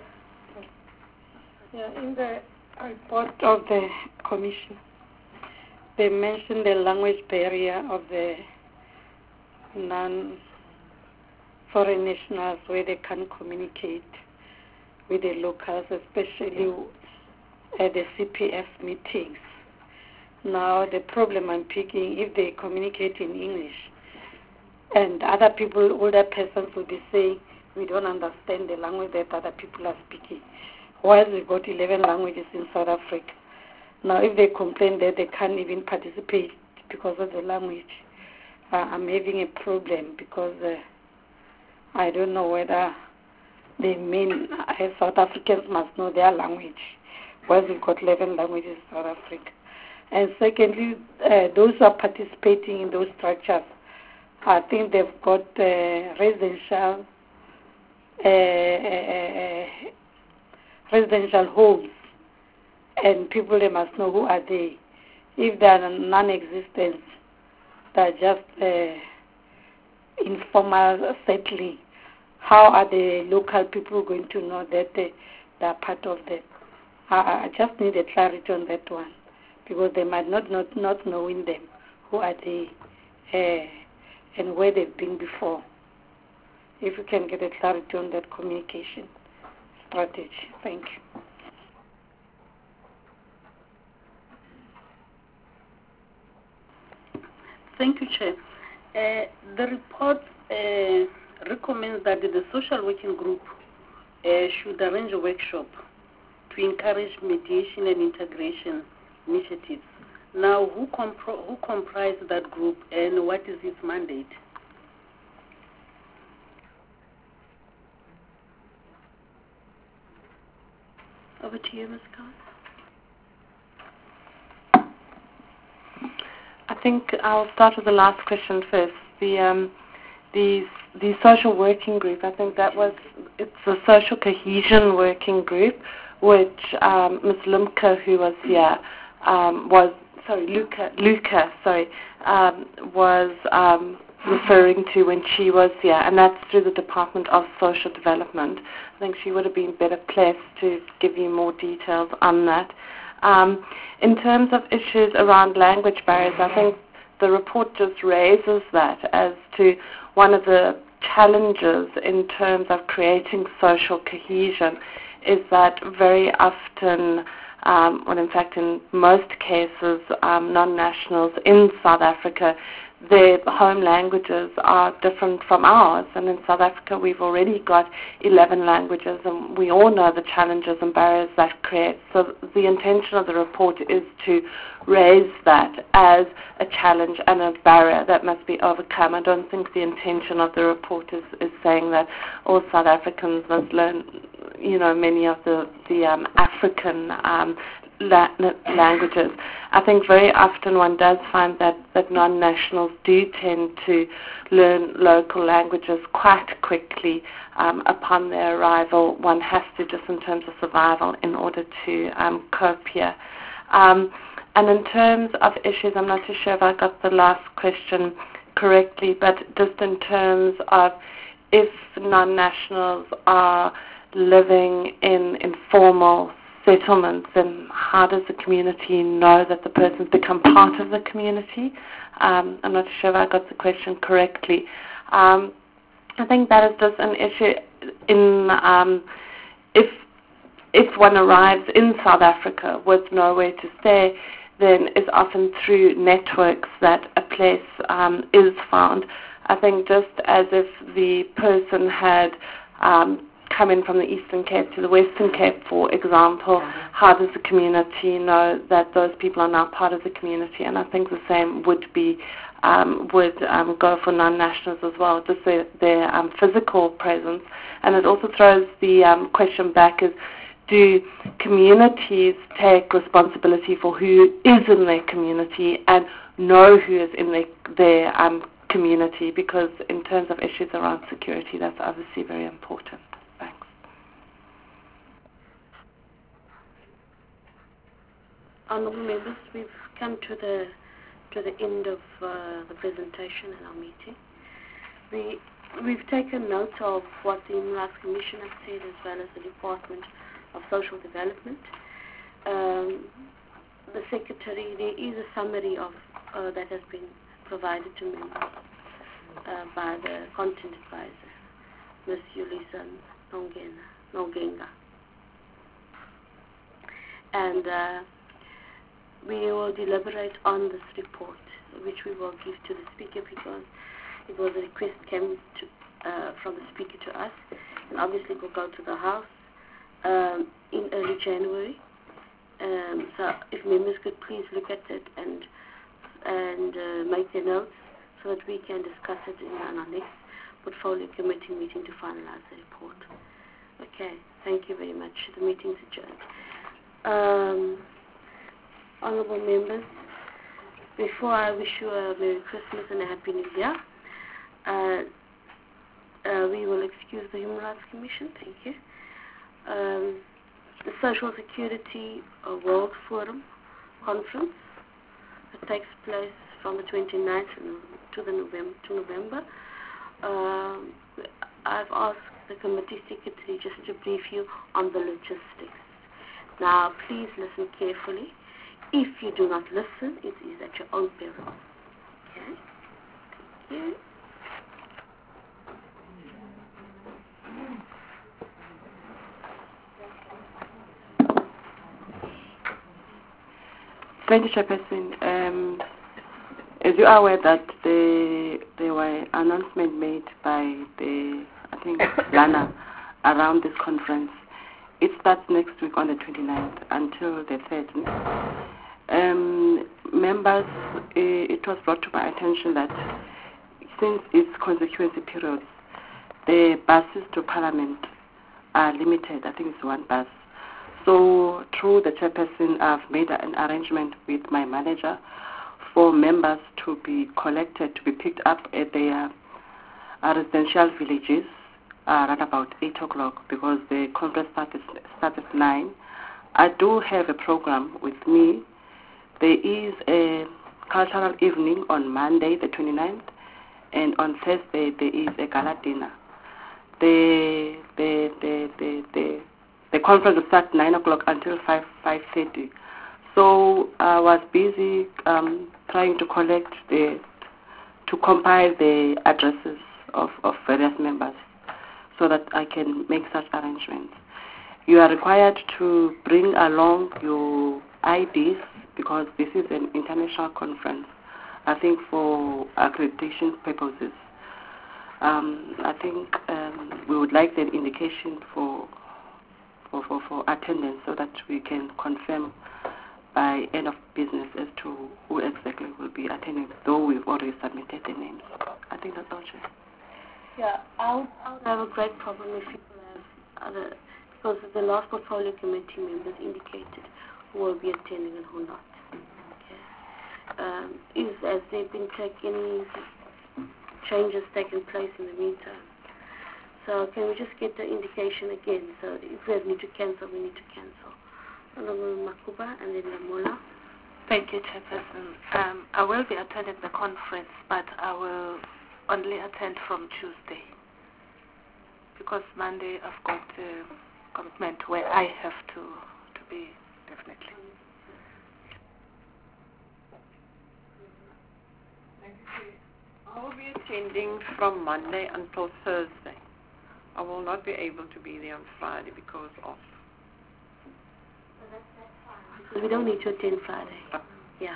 In the report of the Commission, they mentioned the language barrier of the non-foreign nationals where they can communicate with the locals, especially at the CPF meetings. Now, the problem I'm picking, if they communicate in English, and other people, older persons will be saying, we don't understand the language that other people are speaking. While we've got 11 languages in South Africa. Now, if they complain that they can't even participate because of the language, I'm having a problem because I don't know whether they mean South Africans must know their language, while we've got 11 languages in South Africa. And secondly, those who are participating in those structures, I think they've got residential homes, and people, they must know who are they. If they are non-existent, they are just informal settling, how are the local people going to know that they are part of that? I just need a clarity on that one, because they might not knowing them, who are they and where they've been before. If you can get a clarity on that communication strategy. Thank you. Thank you, Chair. The report recommends that the social working group should arrange a workshop to encourage mediation and integration initiatives. Now, who comprises that group and what is its mandate? Over to you, Ms. Khan. I think I'll start with the last question first. The social working group, I think it's a social cohesion working group, which Ms. Lumka, who was here, Luca was referring to when she was here, and that's through the Department of Social Development. I think she would have been better placed to give you more details on that. In terms of issues around language barriers, I think the report just raises that as to one of the challenges in terms of creating social cohesion is that very often well, in fact, in most cases, non-nationals in South Africa, their home languages are different from ours. And in South Africa, we've already got 11 languages, and we all know the challenges and barriers that creates. So the intention of the report is to raise that as a challenge and a barrier that must be overcome. I don't think the intention of the report is saying that all South Africans must learn, many of the African languages. I think very often one does find that non-nationals do tend to learn local languages quite quickly upon their arrival. One has to, just in terms of survival, in order to cope here. And in terms of issues, I'm not too sure if I got the last question correctly, but just in terms of if non-nationals are living in informal settlements, then how does the community know that the person's become part of the community? I'm not sure if I got the question correctly. I think that is just an issue in if one arrives in South Africa with nowhere to stay, then it's often through networks that a place is found. I think just as if the person had come in from the Eastern Cape to the Western Cape, for example, how does the community know that those people are now part of the community? And I think the same would go for non-nationals as well, just their physical presence. And it also throws the question back is, do communities take responsibility for who is in their community and know who is in their community? Because in terms of issues around security, that's obviously very important. Thanks. Honourable members, we've come to the end of the presentation and our meeting. We've taken note of what the Human Rights Commission has said, as well as the Department of Social Development. The Secretary, there is a summary of that has been provided to members by the Content Advisor, Ms. Yulisa Nongenga. And we will deliberate on this report, which we will give to the Speaker, because it was a request came from the Speaker to us, and obviously it will go to the House in early January. So if members could please look at it and make their notes so that we can discuss it in our next portfolio committee meeting to finalize the report. Okay, thank you very much. The meeting is adjourned. Honourable members, before I wish you a Merry Christmas and a Happy New Year, we will excuse the Human Rights Commission. Thank you. The Social Security World Forum Conference that takes place from the 29th to November. I've asked the committee secretary just to brief you on the logistics. Now, please listen carefully. If you do not listen, it is at your own peril. Okay? Thank you. Thank you, Chairperson. As you are aware that there were announcements made by Lana around this conference. It starts next week on the 29th until the 3rd. Members, it was brought to my attention that since its constituency periods, the buses to Parliament are limited. I think it's one bus. So through the chairperson, I've made an arrangement with my manager for members to be collected, to be picked up at their residential villages at about 8 o'clock, because the conference starts at 9. I do have a program with me. There is a cultural evening on Monday, the 29th, and on Thursday there is a gala dinner. The conference will start 9 o'clock until 5:30. So I was busy trying to to compile the addresses of various members so that I can make such arrangements. You are required to bring along your IDs because this is an international conference, I think for accreditation purposes. I think we would like an indication for attendance so that we can confirm by end of business as to who exactly will be attending, though we've already submitted the names. I think that's all, Chair. Yeah, I would have a great problem if people have other, because the last portfolio committee members indicated who will be attending and who not. Okay. Has there been any changes taken place in the meantime? So can we just get the indication again? So if we need to cancel, we need to cancel. Honorable Makuba and then Lamola. Thank you, Chairperson. I will be attending the conference, but I will only attend from Tuesday because Monday I've got a commitment where I have to be, definitely. I will be attending from Monday until Thursday. I will not be able to be there on Friday because of... Because we don't need to attend Friday. Yeah.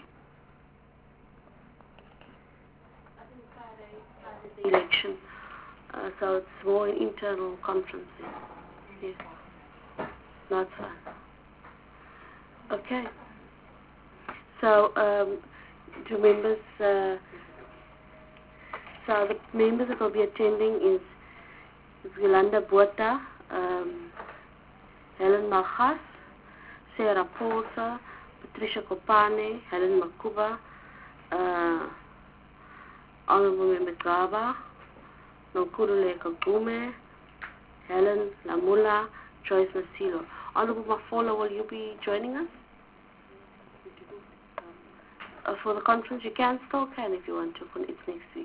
I think Friday is the election, so it's more an internal conference. Yes. That's fine. Okay. So, do members... so the members that will be attending is Yolanda Botha, Helen Malchas, Sarah Porter, Patricia Kopane, Helen Makuba, Honorable Member Gaba, Nonkulule Kagume, Helen Lamula, Joyce Masilo. Honorable Mafolo, will you be joining us? For the conference, you can still if you want to. It's next week.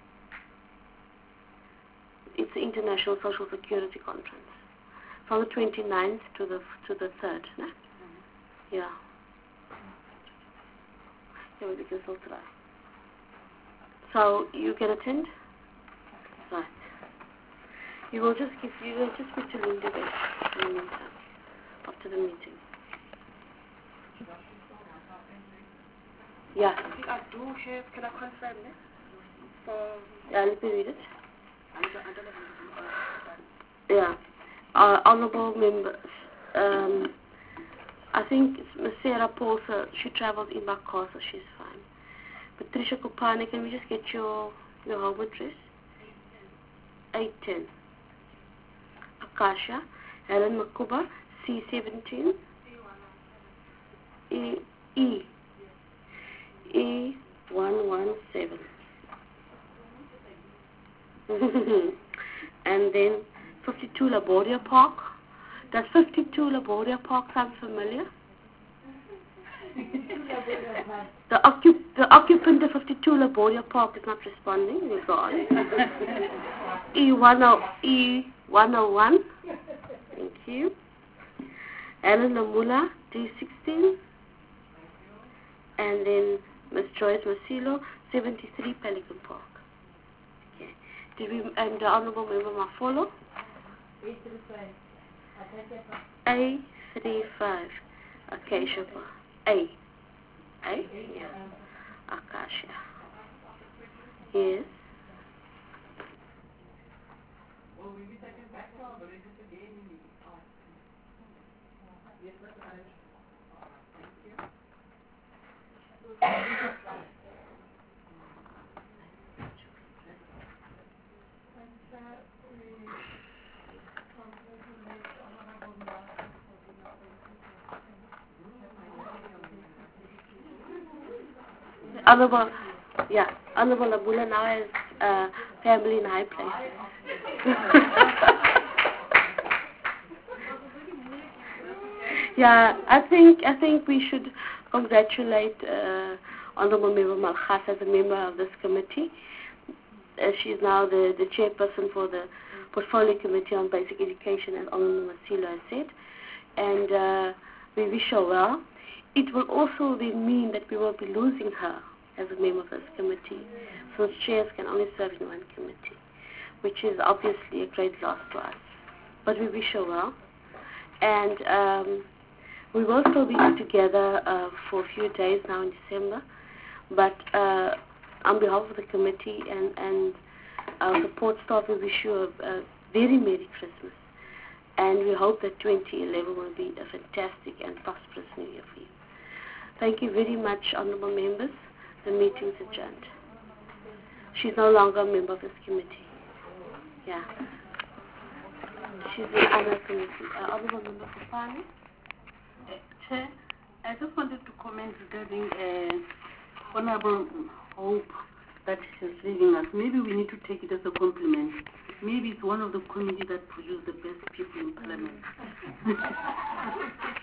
It's the International Social Security Conference from the 29th to the 3rd. No? Yeah. Yeah, we can still try. So you can attend? Right. You will just speak to Linda there in the meantime, after the meeting. Yeah. I think I do have, can I confirm this? Yeah, let me read it. Yeah. Honorable members, I think Ms. Sarah Porter, she travels in my car, so she's fine. Patricia Kopane, can we just get your home address? 810. Akasha, Helen Makuba, C17. E117. And then 52 Laboria Park. Does 52 Laboria Park sound familiar? The occupant of 52 Laboria Park is not responding. We'll go on. E101. Thank you. Alan Lamula, D16. And then Ms. Joyce Masilo, 73 Pelican Park. Okay. And the Honorable Member Mafolo? A35. Acacia Park. A? Yeah. Acacia. Yes. Honorable Labula now has family in high places. Yeah, I think we should congratulate Honorable Member Malchas as a member of this committee. She is now the chairperson for the Portfolio Committee on Basic Education, as Honorable Masilo has said, and we wish her well. It will also mean that we will be losing her as a member of this committee, since chairs can only serve in one committee, which is obviously a great loss to us. But we wish her well. And we will still be together for a few days now in December. But on behalf of the committee and our support staff, we wish you a very Merry Christmas. And we hope that 2011 will be a fantastic and prosperous new year for you. Thank you very much, honourable members. The meeting is adjourned. She's no longer a member of this committee. Yeah. She's in another committee. Honourable member for Finance. Chair, I just wanted to comment regarding Honourable Hope that she's leaving us. Maybe we need to take it as a compliment. Maybe it's one of the committees that produce the best people in Parliament.